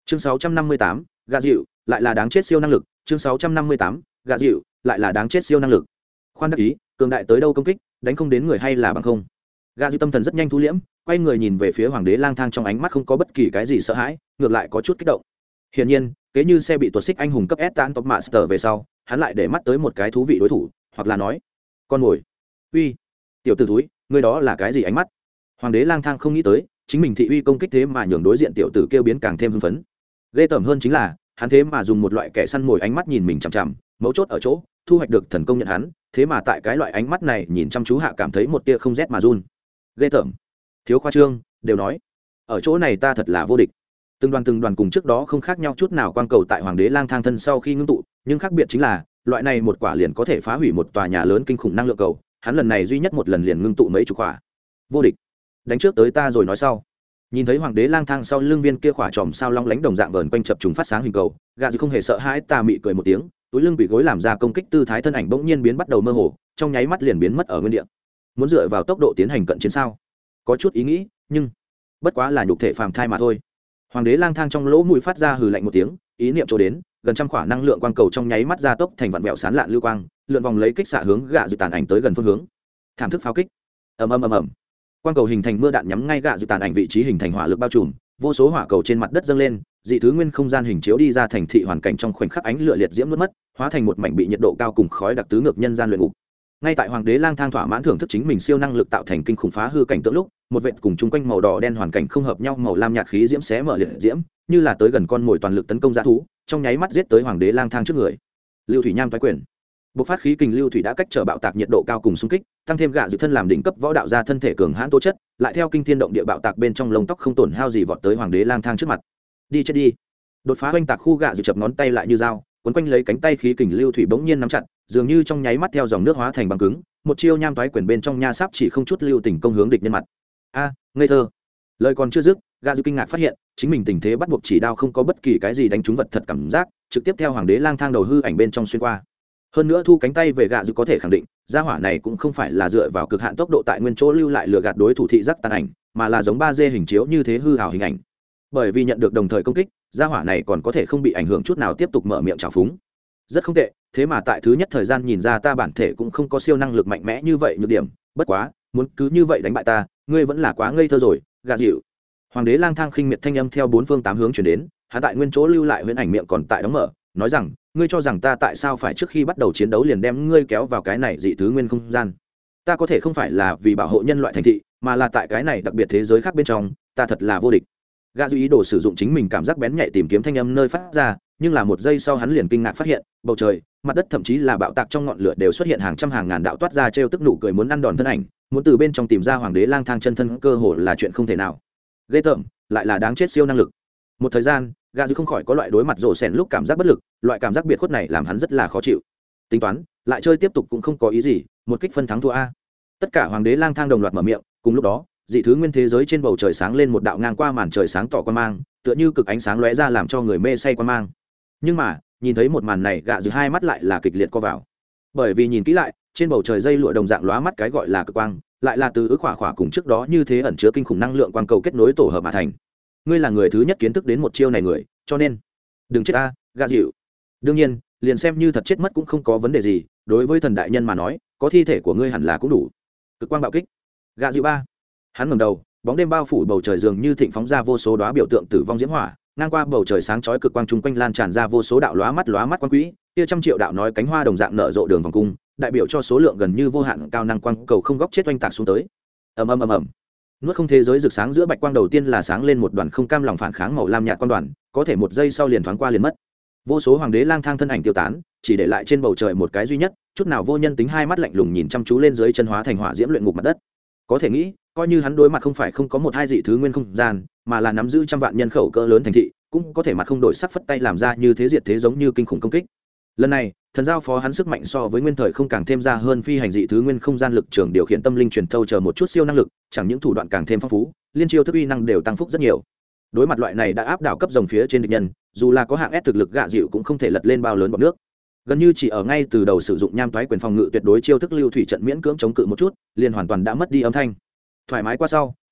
chương 658, gạ dịu lại là đáng chết siêu năng lực. chương 658, gạ dịu lại là đáng chết siêu năng lực. Khoan đắc ý, cường đại tới đâu công kích đánh không đến người hay là bằng không. Gạ dịu tâm thần rất nhanh thu liễm, quay người nhìn về phía hoàng đế lang thang, trong ánh mắt không có bất kỳ cái gì sợ hãi, ngược lại có chút kích động. Hiển nhiên, kế như xe bị tuột xích anh hùng cấp S tan top master về sau, hắn lại để mắt tới một cái thú vị đối thủ, hoặc là nói con mồi. Uy, tiểu tử túi, ngươi đó là cái gì ánh mắt? Hoàng đế lang thang không nghĩ tới chính mình thị uy công kích thế mà nhường đối diện tiểu tử kêu biến càng thêm hưng phấn. Ghê tởm hơn chính là hắn thế mà dùng một loại kẻ săn mồi ánh mắt nhìn mình chằm chằm, mấu chốt ở chỗ thu hoạch được thần công nhận hắn, thế mà tại cái loại ánh mắt này nhìn chăm chú hạ cảm thấy một tia không rét mà run. Ghê tởm, thiếu khoa trương, đều nói ở chỗ này ta thật là vô địch. Từng đoàn cùng trước đó không khác nhau chút nào, quang cầu tại hoàng đế lang thang thân sau khi ngưng tụ, nhưng khác biệt chính là loại này một quả liền có thể phá hủy một tòa nhà lớn kinh khủng năng lượng cầu, hắn lần này duy nhất một lần liền ngưng tụ mấy chục quả. Vô địch, đánh trước tới ta rồi nói sau. Nhìn thấy hoàng đế lang thang sau lưng viên kia khỏa tròm sao long lánh đồng dạng vờn quanh chập trùng phát sáng hình cầu, gà dì không hề sợ hãi, tà mị cười một tiếng, túi lưng bị gối làm ra công kích tư thái, thân ảnh bỗng nhiên biến bắt đầu mơ hồ, trong nháy mắt liền biến mất ở nguyên địa. Muốn dựa vào tốc độ tiến hành cận chiến sao? Có chút ý nghĩ, nhưng bất quá là nhục thể phàm thai mà thôi. Hoàng đế lang thang trong lỗ mũi phát ra hừ lạnh một tiếng, ý niệm chỗ đến, gần trăm quả năng lượng quang cầu trong nháy mắt gia tốc thành vạn vẹo sán lạn lưu quang, lượn vòng lấy kích xạ hướng gạ dịu tàn ảnh tới gần phương hướng. Thảm thức pháo kích, ầm ầm ầm ầm. Quang cầu hình thành mưa đạn nhắm ngay gạ dịu tàn ảnh vị trí hình thành hỏa lực bao trùm, vô số hỏa cầu trên mặt đất dâng lên, dị thứ nguyên không gian hình chiếu đi ra thành thị hoàn cảnh, trong khoảnh khắc ánh lửa liệt diễm nuốt mất, hóa thành một mảnh bị nhiệt độ cao cùng khói đặc tứ ngược nhân gian luyện ngục. Ngay tại hoàng đế lang thang thỏa mãn thưởng thức chính mình siêu năng lực tạo thành kinh khủng phá hư cảnh tượng lúc, một vệt cùng chung quanh màu đỏ đen hoàn cảnh không hợp nhau màu lam nhạt khí diễm xé mở liệt diễm, như là tới gần con mồi toàn lực tấn công dã thú, trong nháy mắt giết tới hoàng đế lang thang trước người. Lưu thủy nham toái quyền, bộc phát khí kình lưu thủy đã cách trở bạo tạc nhiệt độ cao cùng xung kích, tăng thêm gạ dự thân làm đỉnh cấp võ đạo ra thân thể cường hãn tố chất, lại theo kinh thiên động địa bạo tạc bên trong lông tóc không tổn hao gì vọt tới hoàng đế lang thang trước mặt. Đi chết đi. Đột phá oanh tạc khu, gạ dự chập ngón tay lại như dao, quấn quanh lấy cánh tay khí kình lưu thủy bỗng nhiên nắm chặt, dường như trong nháy mắt theo dòng nước hóa thành băng cứng, một chiêu nham toái quyền bên trong nha sáp chỉ không chút lưu tình công hướng địch nhân mặt. A, ngây thơ. Lời còn chưa dứt, gạ dự kinh ngạc phát hiện chính mình tình thế bắt buộc chỉ đao không có bất kỳ cái gì đánh trúng vật thật cảm giác, trực tiếp theo hoàng đế lang thang đầu hư ảnh bên trong xuyên qua. Hơn nữa thu cánh tay về, gạ dự có thể khẳng định gia hỏa này cũng không phải là dựa vào cực hạn tốc độ tại nguyên chỗ lưu lại lừa gạt đối thủ thị giác tàn ảnh, mà là giống 3D hình chiếu như thế hư hào hình ảnh. Bởi vì nhận được đồng thời công kích, gia hỏa này còn có thể không bị ảnh hưởng chút nào tiếp tục mở miệng trào phúng. Rất không tệ, thế mà tại thứ nhất thời gian nhìn ra ta bản thể cũng không có siêu năng lực mạnh mẽ như vậy nhược điểm, bất quá muốn cứ như vậy đánh bại ta, ngươi vẫn là quá ngây thơ rồi, gạ dịu. Hoàng đế lang thang khinh miệt thanh âm theo bốn phương tám hướng truyền đến, hắn tại nguyên chỗ lưu lại huyễn ảnh miệng còn tại đóng mở, nói rằng ngươi cho rằng ta tại sao phải trước khi bắt đầu chiến đấu liền đem ngươi kéo vào cái này dị thứ nguyên không gian? Ta có thể không phải là vì bảo hộ nhân loại thành thị, mà là tại cái này đặc biệt thế giới khác bên trong, ta thật là vô địch. Gã dịu ý đồ sử dụng chính mình cảm giác bén nhạy tìm kiếm thanh âm nơi phát ra, nhưng là một giây sau hắn liền kinh ngạc phát hiện bầu trời, mặt đất thậm chí là bạo tạc trong ngọn lửa đều xuất hiện hàng trăm hàng ngàn đạo toát ra trêu tức nụ cười muốn ăn đòn thân ảnh, muốn từ bên trong tìm ra hoàng đế lang thang chân thân cơ hồ là chuyện không thể nào. Ghê tởm, lại là đáng chết siêu năng lực. Một thời gian, gã dịu không khỏi có loại đối mặt rồ sèn lúc cảm giác bất lực, loại cảm giác biệt khuất này làm hắn rất là khó chịu. Tính toán lại chơi tiếp tục cũng không có ý gì, một kích phân thắng thua a. Tất cả hoàng đế lang thang đồng loạt mở miệng, cùng lúc đó dị thứ nguyên thế giới trên bầu trời sáng lên một đạo ngang qua màn trời sáng tỏ quan mang, tựa như cực ánh sáng lóe ra làm cho người mê say quan mang. Nhưng mà nhìn thấy một màn này, gạ dịu hai mắt lại là kịch liệt co vào, bởi vì nhìn kỹ lại, trên bầu trời dây lụa đồng dạng lóa mắt cái gọi là cực quang, lại là từ ước khỏa khỏa cùng trước đó như thế ẩn chứa kinh khủng năng lượng quang cầu kết nối tổ hợp mà thành. Ngươi là người thứ nhất kiến thức đến một chiêu này người, cho nên đừng chết ta, gạ dịu. Đương nhiên liền xem như thật chết mất cũng không có vấn đề gì, đối với thần đại nhân mà nói, có thi thể của ngươi hẳn là cũng đủ. Cực quang bạo kích, gạ dịu ba. Hắn ngẩng đầu, bóng đêm bao phủ bầu trời dường như thịnh phóng ra vô số đóa biểu tượng tử vong diễm hỏa, ngang qua bầu trời sáng chói cực quang chung quanh lan tràn ra vô số đạo lóa mắt quang quỹ, kia trăm triệu đạo nói cánh hoa đồng dạng nở rộ đường vòng cung, đại biểu cho số lượng gần như vô hạn cao năng quang cầu không góc chết oanh tạc xuống tới. Ầm ầm ầm ầm. Nuốt không thế giới rực sáng giữa bạch quang đầu tiên là sáng lên một đoàn không cam lòng phản kháng màu lam nhạt quang đoàn, có thể một giây sau liền thoáng qua liền mất. Vô số hoàng đế lang thang thân ảnh tiêu tán, chỉ để lại trên bầu trời một cái duy nhất, chút nào vô nhân tính hai mắt lạnh lùng nhìn chăm chú lên dưới chân hóa thành hỏa diễm luyện ngục mặt đất. Có thể nghĩ, coi như hắn đối mặt không phải không có một hai dị thứ nguyên không gian, mà là nắm giữ trăm vạn nhân khẩu cỡ lớn thành thị, cũng có thể mặt không đổi sắc phất tay làm ra như thế diệt thế giống như kinh khủng công kích. Lần này thần giao phó hắn sức mạnh so với nguyên thời không càng thêm ra hơn phi hành dị thứ nguyên không gian lực trường điều khiển tâm linh truyền thâu chờ một chút siêu năng lực, chẳng những thủ đoạn càng thêm phong phú, liên chiêu thức uy năng đều tăng phúc rất nhiều. Đối mặt loại này đã áp đảo cấp rồng phía trên địch nhân, dù là có hạng S thực lực gạ dịu cũng không thể lật lên bao lớn bọt nước. Gần như chỉ ở ngay từ đầu sử dụng nham toái quyền phòng ngự tuyệt đối chiêu thức lưu thủy trận miễn cưỡng chống cự một chút, liền hoàn toàn đã mất đi âm thanh. Thoải mái qua sau,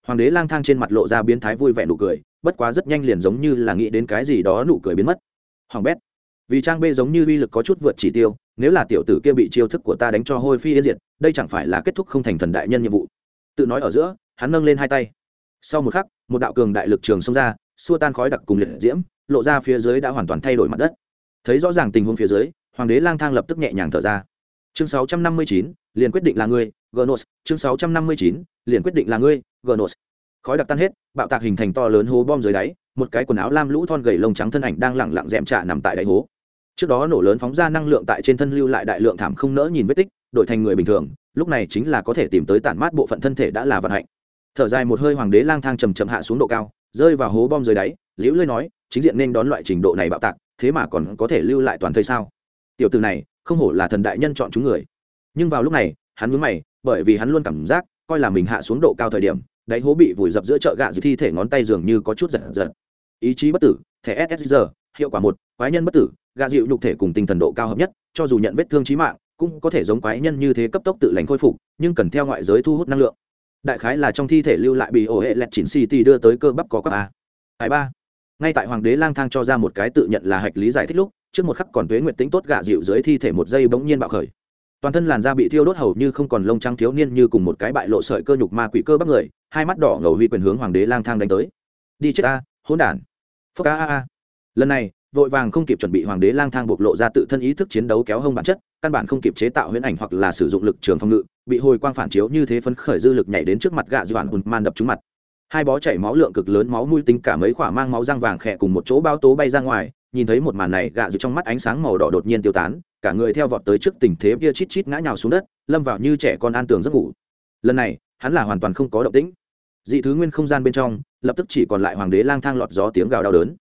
hoàng đế lang thang trên mặt lộ ra biến thái vui vẻ nụ cười, bất quá rất nhanh liền giống như là nghĩ đến cái gì đó nụ cười biến mất. Hoàng bét, vì trang b giống như uy lực có chút vượt chỉ tiêu, nếu là tiểu tử kia bị chiêu thức của ta đánh cho hôi phi yên diệt, đây chẳng phải là kết thúc không thành thần đại nhân nhiệm vụ. Tự nói ở giữa, hắn nâng lên hai tay. Sau một khắc, một đạo cường đại lực trường xông ra, xua tan khói đặc cùng liệt diễm, lộ ra phía dưới đã hoàn toàn thay đổi mặt đất. Thấy rõ ràng tình huống phía dưới, hoàng đế lang thang lập tức nhẹ nhàng thở ra. Chương 659, liền quyết định là ngươi, Gnos. Chương 659, liền quyết định là ngươi, Gnos. Khói đặc tan hết, bạo tạc hình thành to lớn hố bom dưới đáy, một cái quần áo lam lũ thon gầy lông trắng thân ảnh đang lẳng lặng dẹm trạ nằm tại đáy hố. Trước đó nổ lớn phóng ra năng lượng tại trên thân lưu lại đại lượng thảm không nỡ nhìn vết tích, đổi thành người bình thường, lúc này chính là có thể tìm tới tản mát bộ phận thân thể đã là vận hạnh. Thở dài một hơi, hoàng đế lang thang chậm chậm hạ xuống độ cao, rơi vào hố bom dưới đáy, liễu lơi nói, chính diện nên đón loại trình độ này bạo tạc, thế mà còn có thể lưu lại toàn thây sao? Tiểu tử này, không hổ là thần đại nhân chọn chúng người. Nhưng vào lúc này, hắn nhướng mày, bởi vì hắn luôn cảm giác, coi là mình hạ xuống độ cao thời điểm, đáy hố bị vùi dập giữa chợ gạ, dưới thi thể ngón tay dường như có chút giật giật. Ý chí bất tử, thẻ SSR, hiệu quả 1, quái nhân bất tử, gạ dịu nhục thể cùng tinh thần độ cao hợp nhất, cho dù nhận vết thương chí mạng, cũng có thể giống quái nhân như thế cấp tốc tự lành khôi phục, nhưng cần theo ngoại giới thu hút năng lượng. Đại khái là trong thi thể lưu lại bị ổ hệ lẹt chỉnh city đưa tới cơ bắp có cấp a. Hải ba. Ngay tại hoàng đế lang thang cho ra một cái tự nhận là hạch lý giải thích lúc, trước một khắc còn tuế nguyệt tính tốt gạ dịu dưới thi thể một giây bỗng nhiên bạo khởi. Toàn thân làn da bị thiêu đốt hầu như không còn lông trắng thiếu niên như cùng một cái bại lộ sợi cơ nhục ma quỷ cơ bắp người, hai mắt đỏ ngầu huy quyền hướng hoàng đế lang thang đánh tới. Đi chết a, hỗn đản. Phốc a. Lần này, vội vàng không kịp chuẩn bị hoàng đế lang thang bộc lộ ra tự thân ý thức chiến đấu kéo hông bản chất, căn bản không kịp chế tạo huyễn ảnh hoặc là sử dụng lực trường phòng ngự, bị hồi quang phản chiếu như thế phấn khởi dư lực nhảy đến trước mặt gạ dịu hoàn man đập trúng mặt. Hai bó chảy máu lượng cực lớn, máu mũi tính cả mấy khỏa mang máu răng vàng khẽ cùng một chỗ bao tố bay ra ngoài. Nhìn thấy một màn này, gạ dịu trong mắt ánh sáng màu đỏ đột nhiên tiêu tán, cả người theo vọt tới trước tình thế kia chít chít ngã nhào xuống đất, lâm vào như trẻ con an tường giấc ngủ. Lần này, hắn là hoàn toàn không có động tĩnh. Dị thứ nguyên không gian bên trong, lập tức chỉ còn lại hoàng đế lang thang lọt gió tiếng gào đau đớn.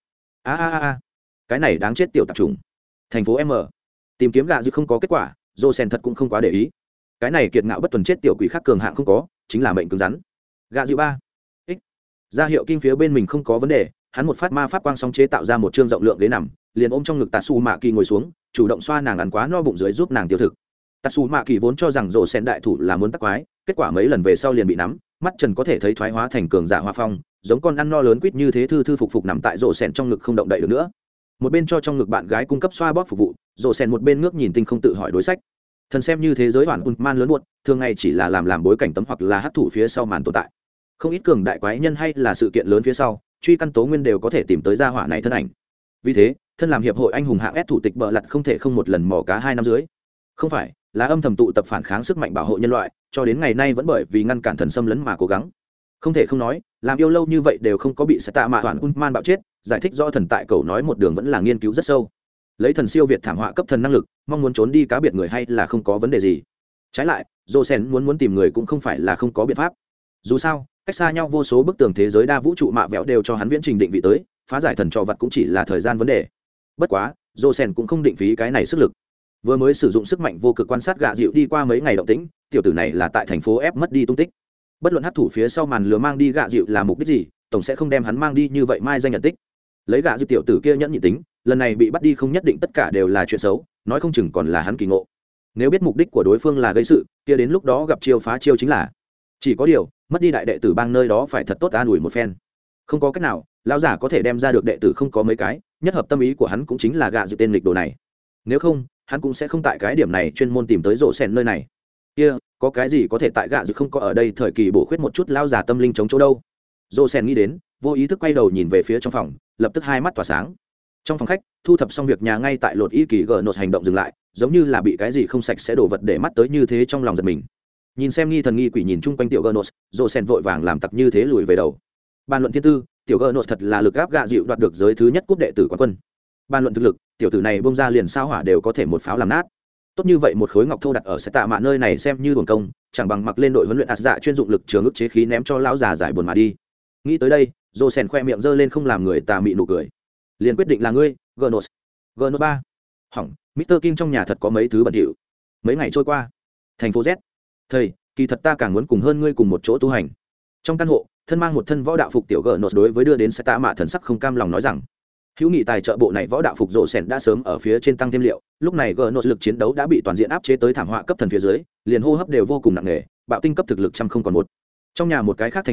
A, cái này đáng chết tiểu tạp trùng. Thành phố M. Tìm kiếm gạ dịu không có kết quả, Josen thật cũng không quá để ý. Cái này kiệt ngạo bất tuần chết tiểu quỷ khác cường hạng không có, chính là mệnh cứng rắn. Gạ dịu 3. Ra hiệu kinh phía bên mình không có vấn đề, hắn một phát ma pháp quang song chế tạo ra một trương rộng lượng ghế nằm, liền ôm trong ngực Tatsu Mạ Kỳ ngồi xuống, chủ động xoa nàng ăn quá no bụng dưới giúp nàng tiêu thực. Tatsu Mạ Kỳ vốn cho rằng rổ sen đại thủ là muốn tắc quái, kết quả mấy lần về sau liền bị nắm, mắt trần có thể thấy thoái hóa thành cường giả hoa phong, giống con ăn no lớn quýt như thế thư thư phục phục nằm tại rổ sen trong ngực không động đậy được nữa. Một bên cho trong ngực bạn gái cung cấp xoa bóp phục vụ, rổ sen một bên ngước nhìn tinh không tự hỏi đối sách. Thần xem như thế giới hoàn man lớn buốt, thường ngày chỉ là làm bối cảnh tấm hoặc là hấp thụ phía sau màn tồn tại. Không ít cường đại quái nhân hay là sự kiện lớn phía sau, truy căn tố nguyên đều có thể tìm tới gia hỏa này thân ảnh. Vì thế, thân làm hiệp hội anh hùng hạng S thủ tịch bợ lặt không thể không một lần mò cá 2 năm dưới. Không phải, là âm thầm tụ tập phản kháng sức mạnh bảo hộ nhân loại, cho đến ngày nay vẫn bởi vì ngăn cản thần xâm lấn mà cố gắng. Không thể không nói, làm yêu lâu như vậy đều không có bị sẽ tạ mạ toàn man bạo chết, giải thích do thần tại cầu nói một đường vẫn là nghiên cứu rất sâu. Lấy thần siêu việt thảm họa cấp thần năng lực, mong muốn trốn đi cá biệt người hay là không có vấn đề gì. Trái lại, Josen muốn tìm người cũng không phải là không có biện pháp. Dù sao, cách xa nhau vô số bức tường thế giới đa vũ trụ mạ vẹo đều cho hắn viễn trình định vị tới, phá giải thần trò vật cũng chỉ là thời gian vấn đề. Bất quá, Josen cũng không định phí cái này sức lực. Vừa mới sử dụng sức mạnh vô cực quan sát gạ dịu đi qua mấy ngày động tĩnh, tiểu tử này là tại thành phố F mất đi tung tích. Bất luận hấp thủ phía sau màn lừa mang đi gạ dịu là mục đích gì, tổng sẽ không đem hắn mang đi như vậy mai danh nhận tích. Lấy gạ dịu tiểu tử kia nhẫn nhị tính, lần này bị bắt đi không nhất định tất cả đều là chuyện xấu, nói không chừng còn là hắn kỳ ngộ. Nếu biết mục đích của đối phương là gây sự, kia đến lúc đó gặp chiêu phá chiêu chính là. Chỉ có điều, mất đi đại đệ tử bang nơi đó phải thật tốt an ủi một phen. Không có cách nào, lão giả có thể đem ra được đệ tử không có mấy cái, nhất hợp tâm ý của hắn cũng chính là gạ dịu tên lịch đồ này. Nếu không, hắn cũng sẽ không tại cái điểm này chuyên môn tìm tới rộ sen nơi này. Kia, có cái gì có thể tại gạ dịu không có ở đây thời kỳ bổ khuyết một chút lão giả tâm linh chống chỗ đâu. Rộ sen nghĩ đến, vô ý thức quay đầu nhìn về phía trong phòng, lập tức hai mắt tỏa sáng. Trong phòng khách, thu thập xong việc nhà ngay tại lột y kỳ gờ nốt hành động dừng lại, giống như là bị cái gì không sạch sẽ đổ vật để mắt tới như thế trong lòng giật mình. Nhìn xem nghi thần nghi quỷ nhìn chung quanh tiểu Gnos, Josen vội vàng làm tặc như thế lùi về đầu. Bàn luận thiên tư, tiểu Gnos thật là lực áp gạ dịu đoạt được giới thứ nhất cúp đệ tử quán quân. Bàn luận thực lực, tiểu tử này bung ra liền sao hỏa đều có thể một pháo làm nát. Tốt như vậy một khối ngọc thô đặt ở sẽ tạ mạ nơi này xem như hưởng công, chẳng bằng mặc lên đội huấn luyện ạt dạ chuyên dụng lực trường ức chế khí ném cho lão già giải buồn mà đi. Nghĩ tới đây, Josen khoe miệng giơ lên không làm người tà mị nụ cười. Liền quyết định là ngươi, Gnos. Gnos 3. Hỏng, Mr. King trong nhà thật có mấy thứ bẩn thỉu. Mấy ngày trôi qua, thành phố Z. Thầy, kỳ thật ta càng muốn cùng hơn ngươi cùng một chỗ tu hành. Trong căn hộ, thân mang một thân võ đạo phục tiểu Gnos đối với đưa đến sẽ tạ mạ thần sắc không cam lòng nói rằng, hữu nghị tài trợ bộ này võ đạo phục rộ sẻn đã sớm ở phía trên tăng thêm liệu, lúc này Gnos lực chiến đấu đã bị toàn diện áp chế tới thảm họa cấp thần phía dưới, liền hô hấp đều vô cùng nặng nề, bạo tinh cấp thực lực trăm không còn một. Trong nhà một cái khác thành viên,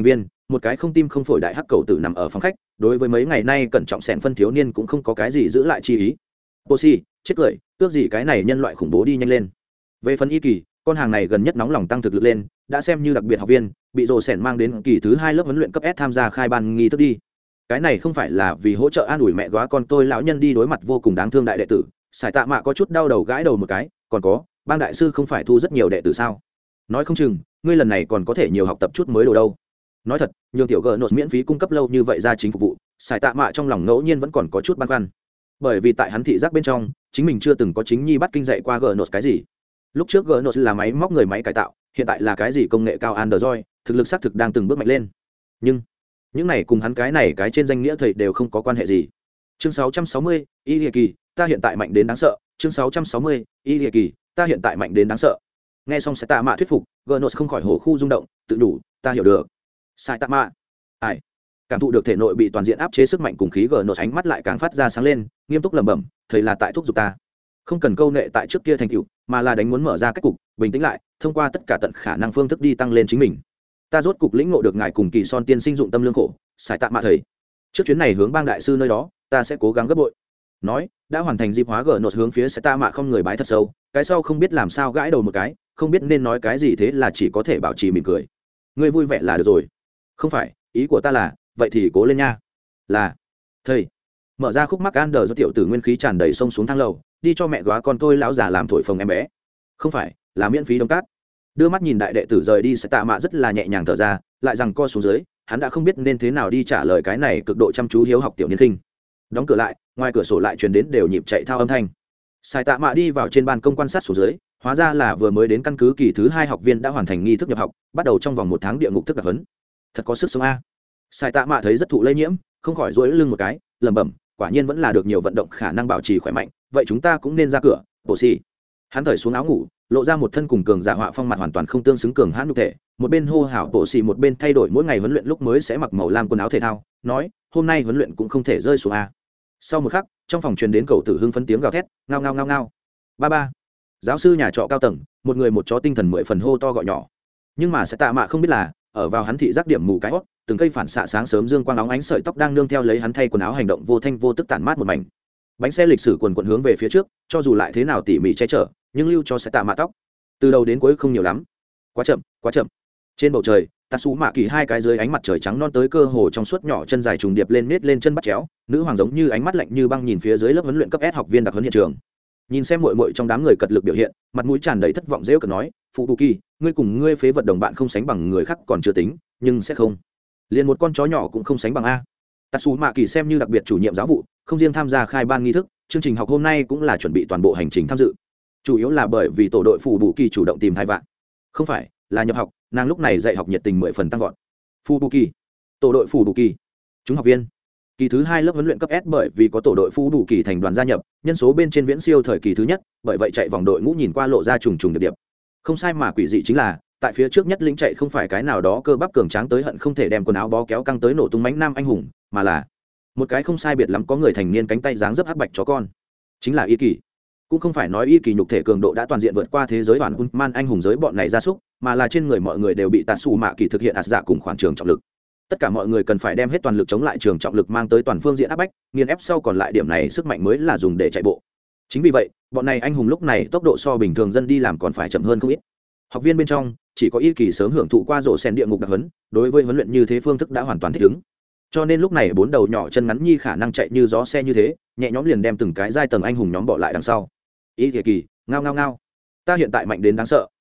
một cái không tim không phổi đại hắc cầu tử nằm ở phòng khách, đối với mấy ngày nay cẩn trọng sẻn phân thiếu niên cũng không có cái gì giữ lại chi ý. Bossy, chết cười, ước gì cái này nhân loại khủng bố đi nhanh lên. Về phần y kỳ, con hàng này gần nhất nóng lòng tăng thực lực lên, đã xem như đặc biệt học viên, bị rồ sẻn mang đến kỳ thứ 2 lớp huấn luyện cấp S tham gia khai ban nghi thức đi. Cái này không phải là vì hỗ trợ an ủi mẹ góa con tôi lão nhân đi đối mặt vô cùng đáng thương đại đệ tử. Sải Tạ Mạ có chút đau đầu gãi đầu một cái, còn có, bang đại sư không phải thu rất nhiều đệ tử sao? Nói không chừng, ngươi lần này còn có thể nhiều học tập chút mới đồ đâu. Nói thật, nhường tiểu gờ nốt miễn phí cung cấp lâu như vậy ra chính phục vụ, Sải Tạ Mạ trong lòng ngẫu nhiên vẫn còn có chút băn khoăn. Bởi vì tại hắn thị giác bên trong, chính mình chưa từng có chính nhi bắt kinh dạy qua gờ nốt cái gì. Lúc trước gờ nốt là máy móc người máy cải tạo, hiện tại là cái gì công nghệ cao Android, thực lực xác thực đang từng bước mạnh lên. Nhưng những này cùng hắn cái này cái trên danh nghĩa thầy đều không có quan hệ gì. Chương 660, Y Lệ Kỳ, ta hiện tại mạnh đến đáng sợ. Chương 660, Y Lệ Kỳ, ta hiện tại mạnh đến đáng sợ. Nghe xong Sải Tạ Mạ thuyết phục, Gnos không khỏi hổ khu rung động, tự đủ, ta hiểu được. Sải Tạ Mạ, ai? Cảm thụ được thể nội bị toàn diện áp chế sức mạnh cùng khí, Gnos ánh mắt lại càng phát ra sáng lên, nghiêm túc lẩm bẩm, thầy là tại thúc giục ta. Không cần câu nệ tại trước kia thành tựu, mà là đánh muốn mở ra cách cục, bình tĩnh lại, thông qua tất cả tận khả năng phương thức đi tăng lên chính mình. Ta rốt cục lĩnh ngộ được ngài cùng Kỳ Son tiên sinh dụng tâm lương khổ, Sải Tạ Mạ thầy. Trước chuyến này hướng bang đại sư nơi đó, ta sẽ cố gắng gấp bội. Nói, đã hoàn thành dịp hóa Gnos hướng phía Sải Tạ Mạ không người bái thật sâu, cái sau không biết làm sao gãi đầu một cái, không biết nên nói cái gì, thế là chỉ có thể bảo trì mỉm cười. Ngươi vui vẻ là được rồi. Không phải, ý của ta là, vậy thì cố lên nha. Là, thầy. Mở ra khúc mắc Ander do tiểu tử nguyên khí tràn đầy sông xuống thang lầu, đi cho mẹ góa con tôi lão già làm thổi phồng em bé. Không phải, là miễn phí đông cát. Đưa mắt nhìn đại đệ tử rời đi, Sải Tạ Mạ rất là nhẹ nhàng thở ra, lại rằng co xuống dưới, hắn đã không biết nên thế nào đi trả lời cái này cực độ chăm chú hiếu học tiểu niên khinh. Đóng cửa lại, ngoài cửa sổ lại truyền đến đều nhịp chạy thao âm thanh. Sải Tạ Mạ đi vào trên ban công quan sát xuống dưới, hóa ra là vừa mới đến căn cứ kỳ thứ 2 học viên đã hoàn thành nghi thức nhập học, bắt đầu trong vòng 1 tháng địa ngục thức đặc huấn. Thật có sức sống a. Sải Tạ Mạ thấy rất thụ lây nhiễm, không khỏi duỗi lưng một cái, lẩm bẩm, quả nhiên vẫn là được nhiều vận động khả năng bảo trì khỏe mạnh, vậy chúng ta cũng nên ra cửa. Bổ xì. Hắn thởi xuống áo ngủ, lộ ra một thân cùng cường giả họa phong mặt hoàn toàn không tương xứng cường hãn nhục thể, một bên hô hào Bổ xì một bên thay đổi mỗi ngày huấn luyện lúc mới sẽ mặc màu lam quần áo thể thao, nói, hôm nay huấn luyện cũng không thể rơi xuống a. Sau một khắc, trong phòng truyền đến cầu tử hưng phấn tiếng gào thét, ngao ngao ngao ngao. Ba ba. Giáo sư nhà trọ cao tầng, một người một chó tinh thần 10 phần hô to gọi nhỏ. Nhưng mà Sải Tạ Mạ không biết là, ở vào hắn thị giác điểm mù cái hót, từng cây phản xạ sáng sớm dương quang óng ánh sợi tóc đang nương theo lấy hắn thay quần áo hành động vô thanh vô tức tản mát một mảnh. Bánh xe lịch sử quần quần hướng về phía trước, cho dù lại thế nào tỉ mỉ che chở, nhưng lưu cho Sải Tạ Mạ tóc từ đầu đến cuối không nhiều lắm. Quá chậm, quá chậm. Trên bầu trời, Tatsu Mạ Kỳ hai cái dưới ánh mặt trời trắng non tới cơ hồ trong suốt nhỏ chân dài trùng điệp lên nết lên chân bắt chéo, nữ hoàng giống như ánh mắt lạnh như băng nhìn phía dưới lớp huấn luyện cấp S học viên đặc huấn hiện trường. Nhìn xem muội muội trong đám người cật lực biểu hiện, mặt mũi tràn đầy thất vọng giễu cợt nói, "Phụ Bù Kỳ, ngươi cùng ngươi phế vật đồng bạn không sánh bằng người khác còn chưa tính, nhưng sẽ không, liền một con chó nhỏ cũng không sánh bằng a." Tatsu Mạ Kỳ xem như đặc biệt chủ nhiệm giáo vụ, không riêng tham gia khai ban nghi thức, chương trình học hôm nay cũng là chuẩn bị toàn bộ hành trình tham dự. Chủ yếu là bởi vì tổ đội Phụ Bù Kỳ chủ động tìm hai vạn. Không phải, là nhập học, nàng lúc này dạy học nhiệt tình 10 phần tăng vọt. Phụ Bù Kỳ, tổ đội Phụ Bù Kỳ, chúng học viên. Kỳ thứ 2 lớp huấn luyện cấp S bởi vì có tổ đội Phụ Bù Kỳ thành đoàn gia nhập, nhân số bên trên viễn siêu thời kỳ thứ nhất, bởi vậy chạy vòng đội ngũ nhìn qua lộ ra trùng trùng điệp điệp. Không sai mà quỷ dị chính là, tại phía trước nhất lĩnh chạy không phải cái nào đó cơ bắp cường tráng tới hận không thể đem quần áo bó kéo căng tới nổ tung mãnh nam anh hùng, mà là một cái không sai biệt lắm có người thành niên cánh tay dáng dấp hắc bạch chó con, chính là Y Kỳ. Cũng không phải nói Y Kỳ nhục thể cường độ đã toàn diện vượt qua thế giới hoàn Ulman anh hùng giới bọn này gia súc, mà là trên người mọi người đều bị Tatsu Mạ Kỳ thực hiện ạt dạ cùng khoản trường trọng lực. Tất cả mọi người cần phải đem hết toàn lực chống lại trường trọng lực mang tới toàn phương diện áp bách, nghiền ép sau còn lại điểm này sức mạnh mới là dùng để chạy bộ. Chính vì vậy, bọn này anh hùng lúc này tốc độ so bình thường dân đi làm còn phải chậm hơn không ít. Học viên bên trong, chỉ có Y Kỳ sớm hưởng thụ qua rổ sen địa ngục đặc huấn, đối với huấn luyện như thế phương thức đã hoàn toàn thích ứng. Cho nên lúc này 4 đầu nhỏ chân ngắn nhi khả năng chạy như gió xe như thế, nhẹ nhõm liền đem từng cái giai tầng anh hùng nhóm bỏ lại đằng sau. Y Kỳ, ngao ngao ngao, ta hiện tại mạnh đến đáng sợ.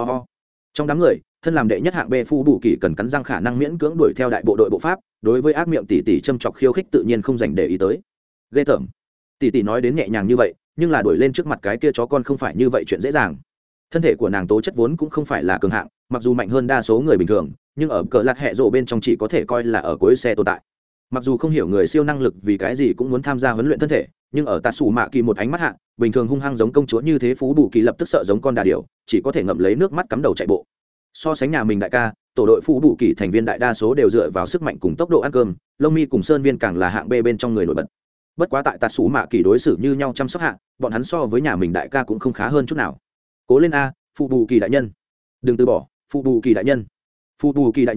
Trong đám người, thân làm đệ nhất hạng B Phụ Bù Kỳ cần cắn răng khả năng miễn cưỡng đuổi theo đại bộ đội bộ pháp, đối với ác miệng tỷ tỷ châm chọc khiêu khích tự nhiên không dành để ý tới. Ghê tởm. Tỷ tỷ nói đến nhẹ nhàng như vậy, nhưng là đuổi lên trước mặt cái kia chó con không phải như vậy chuyện dễ dàng. Thân thể của nàng tố chất vốn cũng không phải là cường hạng, mặc dù mạnh hơn đa số người bình thường, nhưng ở cờ lạc hệ rộ bên trong chỉ có thể coi là ở cuối xe tồn tại. Mặc dù không hiểu người siêu năng lực vì cái gì cũng muốn tham gia huấn luyện thân thể, nhưng ở Tatsu Mạ Kỳ một ánh mắt hạ, bình thường hung hăng giống công chúa như thế Phụ Bù Kỳ lập tức sợ giống con đà điểu, chỉ có thể ngậm lấy nước mắt cắm đầu chạy bộ. So sánh nhà mình đại ca, tổ đội Phụ Bù Kỳ thành viên đại đa số đều dựa vào sức mạnh cùng tốc độ ăn cơm, lông mi cùng sơn viên càng là hạng B bên trong người nổi bật. Bất quá tại Tatsu Mạ Kỳ đối xử như nhau chăm sóc hạ, bọn hắn so với nhà mình đại ca cũng không khá hơn chút nào. Cố lên a, Phụ Bù Kỳ đại nhân, đừng từ bỏ, Phụ Bù Kỳ đại nhân, Phụ Bù Kỳ đại nhân,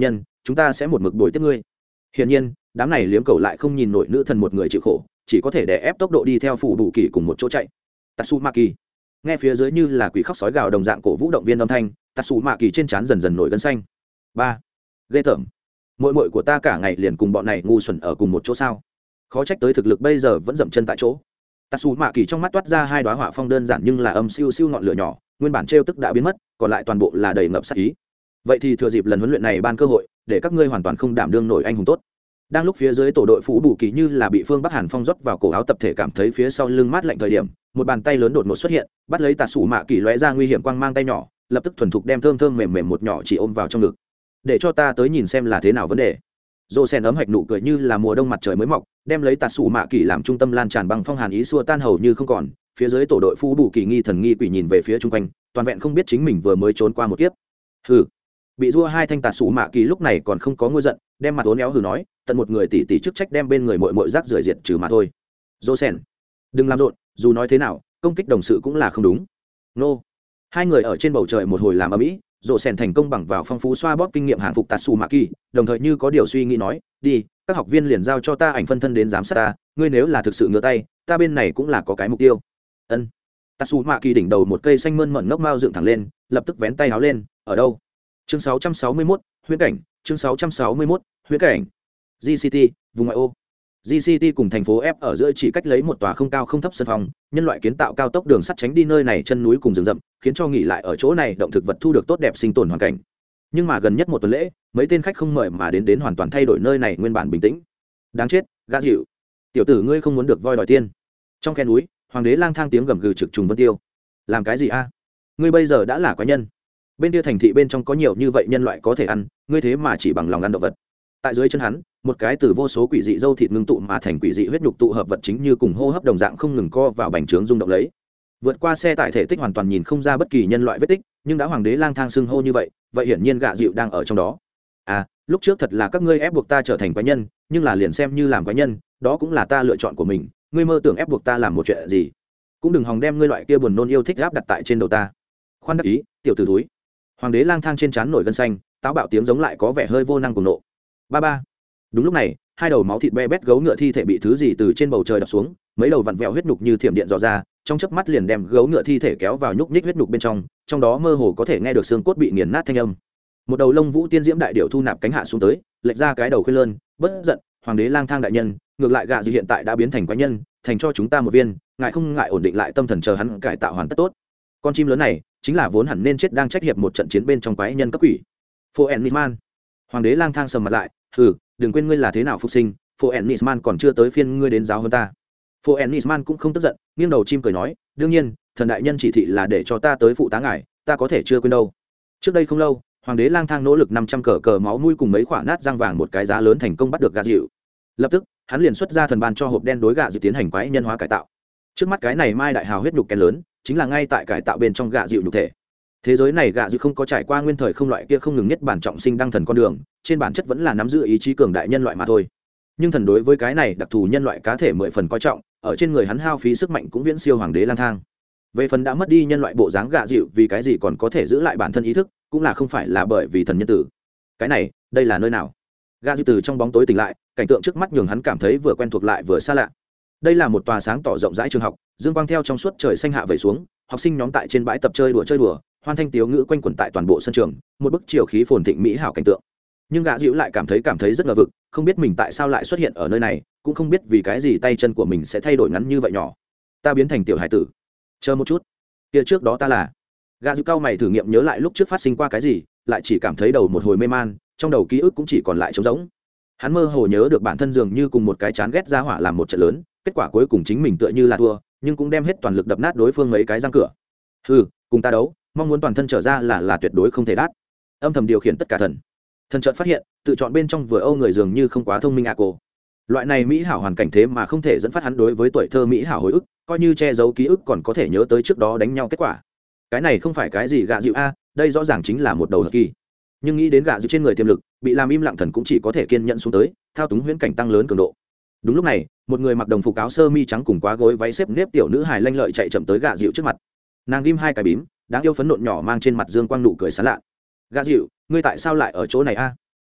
chúng ta sẽ một mực đuổi tiếp ngươi. Hiển nhiên đám này liếm cầu lại không nhìn nổi nữ thần một người chịu khổ, chỉ có thể đè ép tốc độ đi theo phụ bù kỳ cùng một chỗ chạy. Tatsumaki nghe phía dưới như là quỷ khóc sói gào đồng dạng cổ vũ động viên âm thanh, Tatsumaki trên trán dần dần nổi gân xanh. Ba, ghê tởm, muội của ta cả ngày liền cùng bọn này ngu xuẩn ở cùng một chỗ sao? Khó trách tới thực lực bây giờ vẫn dậm chân tại chỗ. Tatsumaki trong mắt toát ra hai đóa hỏa phong đơn giản nhưng là âm siêu siêu ngọn lửa nhỏ, nguyên bản trêu tức đã biến mất, còn lại toàn bộ là đầy ngập sát ý. Vậy thì thừa dịp lần huấn luyện này ban cơ hội, để các ngươi hoàn toàn không đảm đương nổi anh hùng tốt. Đang lúc phía dưới tổ đội Phú Bù Kỳ như là bị phương Bắc Hàn Phong rót vào cổ áo tập thể cảm thấy phía sau lưng mát lạnh thời điểm, một bàn tay lớn đột ngột xuất hiện, bắt lấy Tatsumaki lóe ra nguy hiểm quang mang tay nhỏ, lập tức thuần thục đem thơm thơm mềm mềm một nhỏ chỉ ôm vào trong ngực. Để cho ta tới nhìn xem là thế nào vấn đề. Dô sen ấm hạch nụ cười như là mùa đông mặt trời mới mọc, đem lấy Tatsumaki làm trung tâm lan tràn băng phong hàn ý xua tan hầu như không còn. Phía dưới tổ đội Phú Bù Kỳ nghi thần nghi quỷ nhìn về phía chung quanh, toàn vẹn không biết chính mình vừa mới trốn qua một kiếp. Hừ, bị rua hai thanh Tatsumaki lúc này còn không có ngôi giận, đem mặt uốn éo hừ nói, tận một người tỷ chức trách đem bên người muội rác rưởi diệt trừ mà thôi. Dô sen, đừng làm rộn, dù nói thế nào công kích đồng sự cũng là không đúng. Nô, hai người ở trên bầu trời một hồi làm ở mỹ, Dô sen thành công bằng vào phong phú xoa bóp kinh nghiệm hàng phục Tatsumaki, đồng thời như có điều suy nghĩ nói, đi, các học viên liền giao cho ta ảnh phân thân đến giám sát ta, ngươi nếu là thực sự ngửa tay, ta bên này cũng là có cái mục tiêu. Ân. Tatsumaki đỉnh đầu một cây xanh mơn mởn ngốc mao dựng thẳng lên, lập tức vén tay áo lên, ở đâu? Chương 661, huyễn cảnh, chương 661, huyễn cảnh. GCT, vùng ngoại ô. GCT cùng thành phố F ở giữa chỉ cách lấy một tòa không cao không thấp sân phòng, nhân loại kiến tạo cao tốc đường sắt tránh đi nơi này chân núi cùng rừng rậm, khiến cho nghỉ lại ở chỗ này động thực vật thu được tốt đẹp sinh tồn hoàn cảnh. Nhưng mà gần nhất một tuần lễ, mấy tên khách không mời mà đến hoàn toàn thay đổi nơi này nguyên bản bình tĩnh. Đáng chết, gã dịu. Tiểu tử ngươi không muốn được voi đòi tiên. Trong khe núi, hoàng đế lang thang tiếng gầm gừ trực trùng vân tiêu. Làm cái gì a? Ngươi bây giờ đã là quái nhân. Bên kia thành thị bên trong có nhiều như vậy nhân loại có thể ăn, ngươi thế mà chỉ bằng lòng ăn động vật. Tại dưới chân hắn, một cái từ vô số quỷ dị dâu thịt ngưng tụ mà thành quỷ dị huyết nhục tụ hợp vật chính như cùng hô hấp đồng dạng không ngừng co vào bành trướng rung động lấy. Vượt qua xe tải thể tích hoàn toàn nhìn không ra bất kỳ nhân loại vết tích, nhưng đã hoàng đế lang thang xưng hô như vậy, vậy hiển nhiên gạ dịu đang ở trong đó. À, lúc trước thật là các ngươi ép buộc ta trở thành quái nhân, nhưng là liền xem như làm quái nhân, đó cũng là ta lựa chọn của mình, ngươi mơ tưởng ép buộc ta làm một chuyện gì? Cũng đừng hòng đem ngươi loại kia buồn nôn yêu thích áp đặt tại trên đầu ta. Khoan đắc ý, tiểu tử thúi. Hoàng đế lang thang trên trán nổi gân xanh, táo bạo tiếng giống lại có vẻ hơi vô năng cùng nộ. Ba ba. Đúng lúc này, hai đầu máu thịt be bét gấu ngựa thi thể bị thứ gì từ trên bầu trời đập xuống, mấy đầu vặn vẹo huyết nhục như thiểm điện dò ra, trong chớp mắt liền đem gấu ngựa thi thể kéo vào nhúc nhích huyết nhục bên trong đó mơ hồ có thể nghe được xương cốt bị nghiền nát thanh âm. Một đầu lông vũ tiên diễm đại điểu thu nạp cánh hạ xuống tới, lệch ra cái đầu khuyên lơn, bất giận, hoàng đế lang thang đại nhân, ngược lại gạ gì hiện tại đã biến thành quái nhân, thành cho chúng ta một viên, ngài không ngại ổn định lại tâm thần chờ hắn cải tạo hoàn tất tốt. Con chim lớn này chính là vốn hẳn nên chết đang trách hiệp một trận chiến bên trong quái nhân cấp quỷ. Foennisman. Hoàng đế lang thang sầm mặt lại, hừ, đừng quên ngươi là thế nào phục sinh, Foennisman còn chưa tới phiên ngươi đến giáo hơn ta. Foennisman cũng không tức giận, nghiêng đầu chim cười nói, đương nhiên, thần đại nhân chỉ thị là để cho ta tới phụ tá ngài, ta có thể chưa quên đâu. Trước đây không lâu, hoàng đế lang thang nỗ lực 500 cờ máu mũi cùng mấy quả nát răng vàng một cái giá lớn thành công bắt được gạ dịu. Lập tức, hắn liền xuất ra thần ban cho hộp đen đối gạ dịu tiến hành quái nhân hóa cải tạo. Trước mắt cái này mai đại hào huyết nhục kén lớn, chính là ngay tại cải tạo bên trong gạ dịu nhục thể. Thế giới này gạ dịu không có trải qua nguyên thời không loại kia không ngừng nhất bản trọng sinh đăng thần con đường, trên bản chất vẫn là nắm giữ ý chí cường đại nhân loại mà thôi. Nhưng thần đối với cái này đặc thù nhân loại cá thể 10 phần coi trọng, ở trên người hắn hao phí sức mạnh cũng viễn siêu hoàng đế lang thang. Về phần đã mất đi nhân loại bộ dáng gạ dịu, vì cái gì còn có thể giữ lại bản thân ý thức, cũng là không phải là bởi vì thần nhân tử. Cái này, đây là nơi nào? Gạ dịu từ trong bóng tối tỉnh lại, cảnh tượng trước mắt nhường hắn cảm thấy vừa quen thuộc lại vừa xa lạ. Đây là một tòa sáng tỏ rộng rãi trường học, dương quang theo trong suốt trời xanh hạ vẩy xuống, học sinh nhóm tại trên bãi tập chơi đùa, hoan thanh tiếu ngữ quanh quẩn tại toàn bộ sân trường, một bức chiều khí phồn thịnh mỹ hảo cảnh tượng. Nhưng gã dịu lại cảm thấy rất ngờ vực, không biết mình tại sao lại xuất hiện ở nơi này, cũng không biết vì cái gì tay chân của mình sẽ thay đổi ngắn như vậy nhỏ. Ta biến thành tiểu hải tử. Chờ một chút, kia trước đó ta là. Gã dịu cao mày thử nghiệm nhớ lại lúc trước phát sinh qua cái gì, lại chỉ cảm thấy đầu một hồi mê man, trong đầu ký ức cũng chỉ còn lại trống rỗng. Hắn mơ hồ nhớ được bản thân dường như cùng một cái chán ghét ra hỏa làm một trận lớn, kết quả cuối cùng chính mình tựa như là thua, nhưng cũng đem hết toàn lực đập nát đối phương mấy cái răng cửa. Hừ, cùng ta đấu, mong muốn toàn thân trở ra là tuyệt đối không thể đát. Âm thầm điều khiển tất cả thần chợt phát hiện tự chọn bên trong vừa âu người dường như không quá thông minh cô. Loại này mỹ hảo hoàn cảnh thế mà không thể dẫn phát hắn đối với tuổi thơ mỹ hảo hồi ức, coi như che giấu ký ức còn có thể nhớ tới trước đó đánh nhau kết quả. Cái này không phải cái gì gạ dịu a, đây rõ ràng chính là một đầu hợp kỳ. Nhưng nghĩ đến gạ dịu trên người tiềm lực, bị làm im lặng thần cũng chỉ có thể kiên nhẫn xuống tới, thao túng huyễn cảnh tăng lớn cường độ. Đúng lúc này, một người mặc đồng phục áo sơ mi trắng cùng quá gối váy xếp nếp tiểu nữ hài lanh lợi chạy chậm tới gạ dịu trước mặt. Nàng ghim hai cái bím, đáng yêu phấn nộn nhỏ mang trên mặt dương quang nụ cười sán lạ. Gạ dịu, ngươi tại sao lại ở chỗ này a?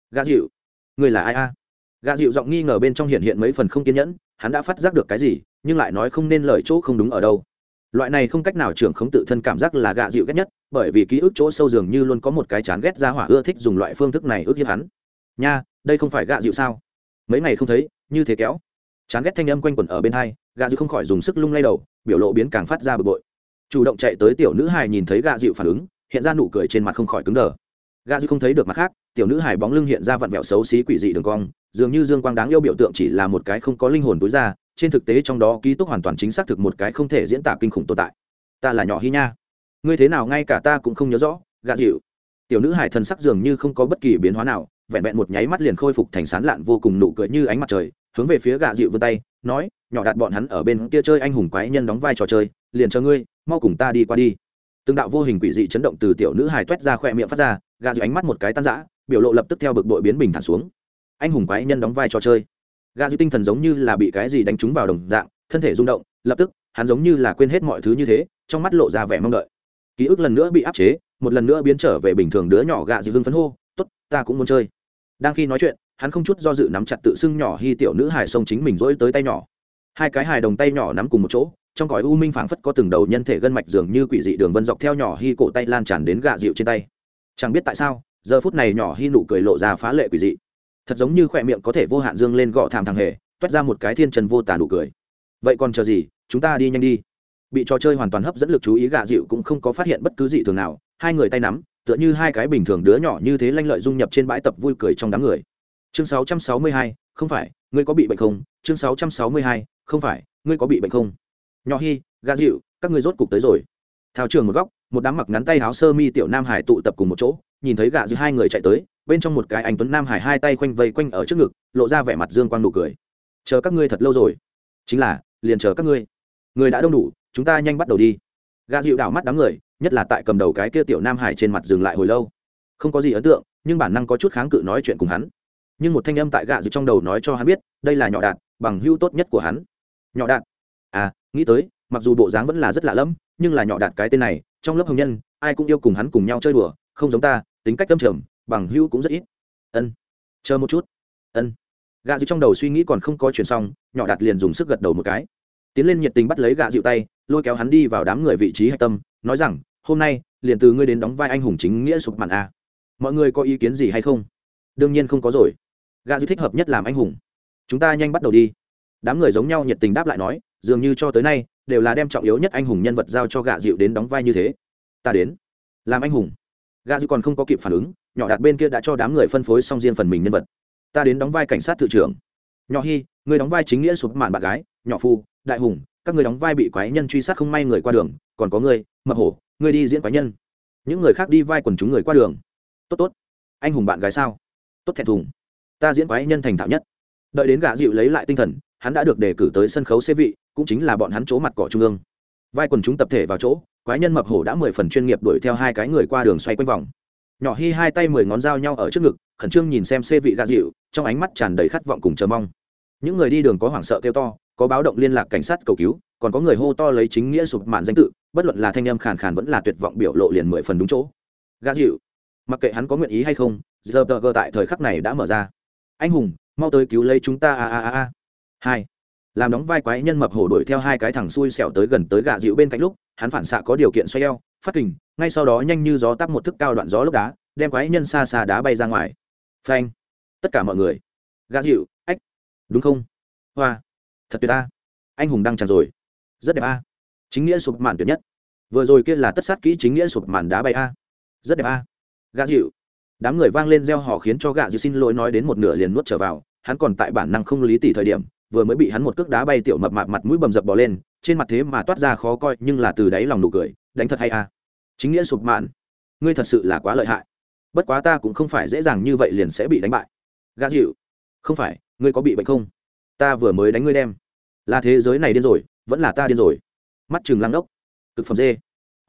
Gà dịu, người là ai a? Gà dịu giọng nghi ngờ bên trong hiện hiện mấy phần không kiên nhẫn, hắn đã phát giác được cái gì nhưng lại nói không nên lời chỗ không đúng ở đâu. Loại này không cách nào trưởng khống tự thân cảm giác là gạ dịu ghét nhất, bởi vì ký ức chỗ sâu dường như luôn có một cái chán ghét ra hỏa ưa thích dùng loại phương thức này ức hiếp hắn. Nha, đây không phải gạ dịu sao? Mấy ngày không thấy, như thế kéo. Chán ghét thanh âm quanh quẩn ở bên hai, gạ dịu không khỏi dùng sức lung lay đầu, biểu lộ biến càng phát ra bực bội. Chủ động chạy tới tiểu nữ hài nhìn thấy gạ dịu phản ứng, hiện ra nụ cười trên mặt không khỏi cứng đờ. Gạ dịu không thấy được mặt khác, tiểu nữ hài bóng lưng hiện ra vặn vẹo xấu xí quỷ dị đường cong, dường như dương quang đáng yêu biểu tượng chỉ là một cái không có linh hồn túi ra, trên thực tế trong đó ký túc hoàn toàn chính xác thực một cái không thể diễn tả kinh khủng tồn tại. Ta là nhỏ Hy nha, ngươi thế nào ngay cả ta cũng không nhớ rõ. Gạ dịu, tiểu nữ hải thần sắc dường như không có bất kỳ biến hóa nào, vẹn vẹn một nháy mắt liền khôi phục thành sán lạn vô cùng nụ cười như ánh mặt trời, hướng về phía Gạ dịu vươn tay nói, nhỏ đạt bọn hắn ở bên kia chơi anh hùng quái nhân đóng vai trò chơi, liền cho ngươi, mau cùng ta đi qua đi. Từng đạo vô hình quỷ dị chấn động từ tiểu nữ hải toét ra khỏe miệng phát ra, Gạ dịu ánh mắt một cái tan rã, biểu lộ lập tức theo bực bội biến bình thản xuống. Anh hùng quái nhân đóng vai trò chơi. Gạ dịu tinh thần giống như là bị cái gì đánh trúng vào đồng dạng, thân thể rung động, lập tức hắn giống như là quên hết mọi thứ như thế, trong mắt lộ ra vẻ mong đợi. Ký ức lần nữa bị áp chế, một lần nữa biến trở về bình thường. Đứa nhỏ Gạ dịu hưng phấn hô, tốt, ta cũng muốn chơi. Đang khi nói chuyện, hắn không chút do dự nắm chặt tự xưng nhỏ Hy tiểu nữ hài xông chính mình dỗi tới tay nhỏ. Hai cái hài đồng tay nhỏ nắm cùng một chỗ, trong cõi u minh phảng phất có từng đầu nhân thể gân mạch dường như quỷ dị đường vân dọc theo nhỏ Hy cổ tay lan tràn đến Gạ dịu trên tay. Chẳng biết tại sao, giờ phút này nhỏ Hy nụ cười lộ ra phá lệ quỷ dị, thật giống như khỏe miệng có thể vô hạn dương lên gọ thảm thằng hề, toét ra một cái thiên trần vô tả nụ cười. Vậy còn chờ gì, chúng ta đi nhanh đi. Bị trò chơi hoàn toàn hấp dẫn lực chú ý Gạ dịu cũng không có phát hiện bất cứ gì thường nào, hai người tay nắm tựa như hai cái bình thường đứa nhỏ như thế lanh lợi dung nhập trên bãi tập vui cười trong đám người. Chương 662, không phải ngươi có bị bệnh không? Chương 662, không phải ngươi có bị bệnh không? Nhỏ Hy, Gạ dịu, các ngươi rốt cục tới rồi. Thao trường một góc, một đám mặc ngắn tay áo sơ mi tiểu nam hải tụ tập cùng một chỗ, nhìn thấy Gạ dịu hai người chạy tới, bên trong một cái anh tuấn nam hải hai tay khoanh vây quanh ở trước ngực, lộ ra vẻ mặt dương quang nụ cười. Chờ các ngươi thật lâu rồi. Chính là, liền chờ các ngươi. Người đã đông đủ, chúng ta nhanh bắt đầu đi. Gạ dịu đảo mắt đám người, nhất là tại cầm đầu cái kia tiểu nam hải trên mặt dừng lại hồi lâu, không có gì ấn tượng, nhưng bản năng có chút kháng cự nói chuyện cùng hắn. Nhưng một thanh âm tại Gạ dịu trong đầu nói cho hắn biết, đây là nhỏ đạt, bằng hữu tốt nhất của hắn. Nhỏ đạt, à, nghĩ tới, mặc dù bộ dáng vẫn là rất lạ lẫm, nhưng là nhỏ đạt cái tên này, trong lớp hồng nhân, ai cũng yêu cùng hắn cùng nhau chơi đùa, không giống ta, tính cách tâm trầm, bằng hữu cũng rất ít. Ân, chờ một chút. Ân. Gạ dịu trong đầu suy nghĩ còn không có chuyển xong, nhỏ đạt liền dùng sức gật đầu một cái, tiến lên nhiệt tình bắt lấy Gạ dịu tay, lôi kéo hắn đi vào đám người vị trí hạch tâm, nói rằng, hôm nay liền từ ngươi đến đóng vai anh hùng chính nghĩa sụp màn a. Mọi người có ý kiến gì hay không? Đương nhiên không có rồi. Gạ dịu thích hợp nhất làm anh hùng. Chúng ta nhanh bắt đầu đi. Đám người giống nhau nhiệt tình đáp lại nói, dường như cho tới nay đều là đem trọng yếu nhất anh hùng nhân vật giao cho Gạ dịu đến đóng vai như thế. Ta đến làm anh hùng. Gạ dịu còn không có kịp phản ứng, nhỏ đạt bên kia đã cho đám người phân phối xong riêng phần mình nhân vật. Ta đến đóng vai cảnh sát thự trưởng. Nhỏ Hy, ngươi đóng vai chính nghĩa sụp màn bạn gái. Nhỏ Phu, đại hùng, các ngươi đóng vai bị quái nhân truy sát không may người qua đường. Còn có ngươi, mập hổ, ngươi đi diễn quái nhân. Những người khác đi vai quần chúng người qua đường. Tốt tốt. Anh hùng bạn gái sao? Tốt, thẹn thùng. Ta diễn quái nhân thành thạo nhất. Đợi đến Gạ dịu lấy lại tinh thần, hắn đã được đề cử tới sân khấu xê vị, cũng chính là bọn hắn chỗ mặt cỏ trung ương. Vai quần chúng tập thể vào chỗ, quái nhân mập hổ đã 10 phần chuyên nghiệp đuổi theo hai cái người qua đường xoay quanh vòng. Nhỏ Hy hai tay 10 ngón dao nhau ở trước ngực, khẩn trương nhìn xem xê vị Gạ dịu, trong ánh mắt tràn đầy khát vọng cùng chờ mong. Những người đi đường có hoảng sợ kêu to, có báo động liên lạc cảnh sát cầu cứu, còn có người hô to lấy chính nghĩa sụp mạn danh tự, bất luận là thanh âm khàn khàn vẫn là tuyệt vọng biểu lộ liền 10 phần đúng chỗ. Gạ dịu, mặc kệ hắn có nguyện ý hay không, giờ tại thời khắc này đã mở ra. Anh hùng, mau tới cứu lấy chúng ta a. Hai, làm đóng vai quái nhân mập hổ đuổi theo hai cái thằng xui xẻo tới gần tới Gạ dịu bên cạnh lúc, hắn phản xạ có điều kiện xoay eo, phát kình, ngay sau đó nhanh như gió tắp một thức cao đoạn gió lốc đá, đem quái nhân xa xa đá bay ra ngoài. Phanh! Tất cả mọi người. Gạ dịu, ách, đúng không? Hoa, thật tuyệt a. Anh hùng đang tràn rồi. Rất đẹp a. Chính nghĩa sụp màn tuyệt nhất. Vừa rồi kia là tất sát kỹ chính nghĩa sụp màn đá bay a. Rất đẹp a. Gạ dịu. Đám người vang lên reo hò khiến cho Gạ dịu xin lỗi nói đến một nửa liền nuốt trở vào, hắn còn tại bản năng không lý tỉ thời điểm, vừa mới bị hắn một cước đá bay tiểu mập mạp mặt mũi bầm dập bò lên, trên mặt thế mà toát ra khó coi nhưng là từ đáy lòng nụ cười, đánh thật hay a. Chính nghĩa sụp mạn, ngươi thật sự là quá lợi hại. Bất quá ta cũng không phải dễ dàng như vậy liền sẽ bị đánh bại. Gạ dịu, không phải, ngươi có bị bệnh không? Ta vừa mới đánh ngươi đem. Là thế giới này điên rồi, vẫn là ta điên rồi. Mắt trừng lăng đốc, cực phẩm dê.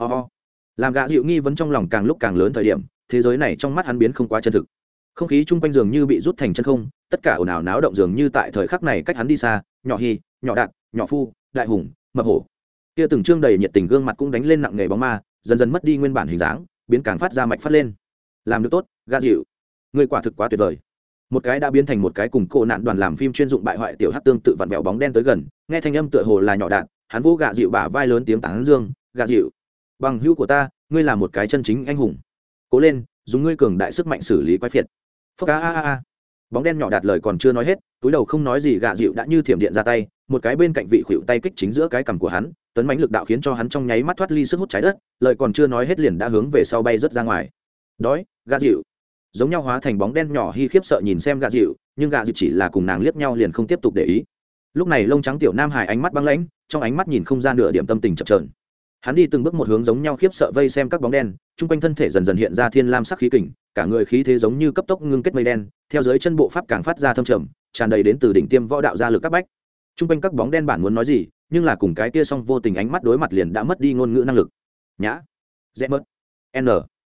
Làm Gạ dịu nghi vấn trong lòng càng lúc càng lớn thời điểm, thế giới này trong mắt hắn biến không quá chân thực. Không khí chung quanh dường như bị rút thành chân không, tất cả ồn ào náo động dường như tại thời khắc này cách hắn đi xa. Nhỏ Hy, nhỏ Đạt, nhỏ Phu, đại hùng, mập hổ, kia từng trương đầy nhiệt tình gương mặt cũng đánh lên nặng nghề bóng ma, dần dần mất đi nguyên bản hình dáng, biến càng phát ra mạch phát lên. Làm được tốt, Gạ dịu, ngươi quả thực quá tuyệt vời. một cái đã biến thành một cái cùng cổ nạn đoàn làm phim chuyên dụng bại hoại tiểu hát tương tự vặn vẹo bóng đen tới gần, nghe thanh âm tựa hồ là nhỏ đạn, hắn vô gạ dịu bả vai lớn tiếng tán dương, gạ dịu, bằng hữu của ta, ngươi là một cái chân chính anh hùng, cố lên, dùng ngươi cường đại sức mạnh xử lý quái phiệt. Phốc a. Bóng đen nhỏ đạt lời còn chưa nói hết, túi đầu không nói gì gạ dịu đã như thiểm điện ra tay, một cái bên cạnh vị khuỵu tay kích chính giữa cái cằm của hắn, tấn mãnh lực đạo khiến cho hắn trong nháy mắt thoát ly sức hút trái đất, lời còn chưa nói hết liền đã hướng về sau bay rất ra ngoài. Đói, gạ dịu. Giống nhau hóa thành bóng đen nhỏ hi khiếp sợ nhìn xem gạ dịu, nhưng gạ dịu chỉ là cùng nàng liếc nhau liền không tiếp tục để ý. Lúc này lông trắng tiểu nam hải ánh mắt băng lãnh, trong ánh mắt nhìn không ra nửa điểm tâm tình chập chờn. Hắn đi từng bước một hướng giống nhau khiếp sợ vây xem các bóng đen, trung quanh thân thể dần dần hiện ra thiên lam sắc khí kình, cả người khí thế giống như cấp tốc ngưng kết mây đen, theo dưới chân bộ pháp càng phát ra thâm trầm, tràn đầy đến từ đỉnh tiêm võ đạo gia lực các bách. Trung quanh các bóng đen bản muốn nói gì, nhưng là cùng cái kia song vô tình ánh mắt đối mặt liền đã mất đi ngôn ngữ năng lực. Nhã, rẽ mất, n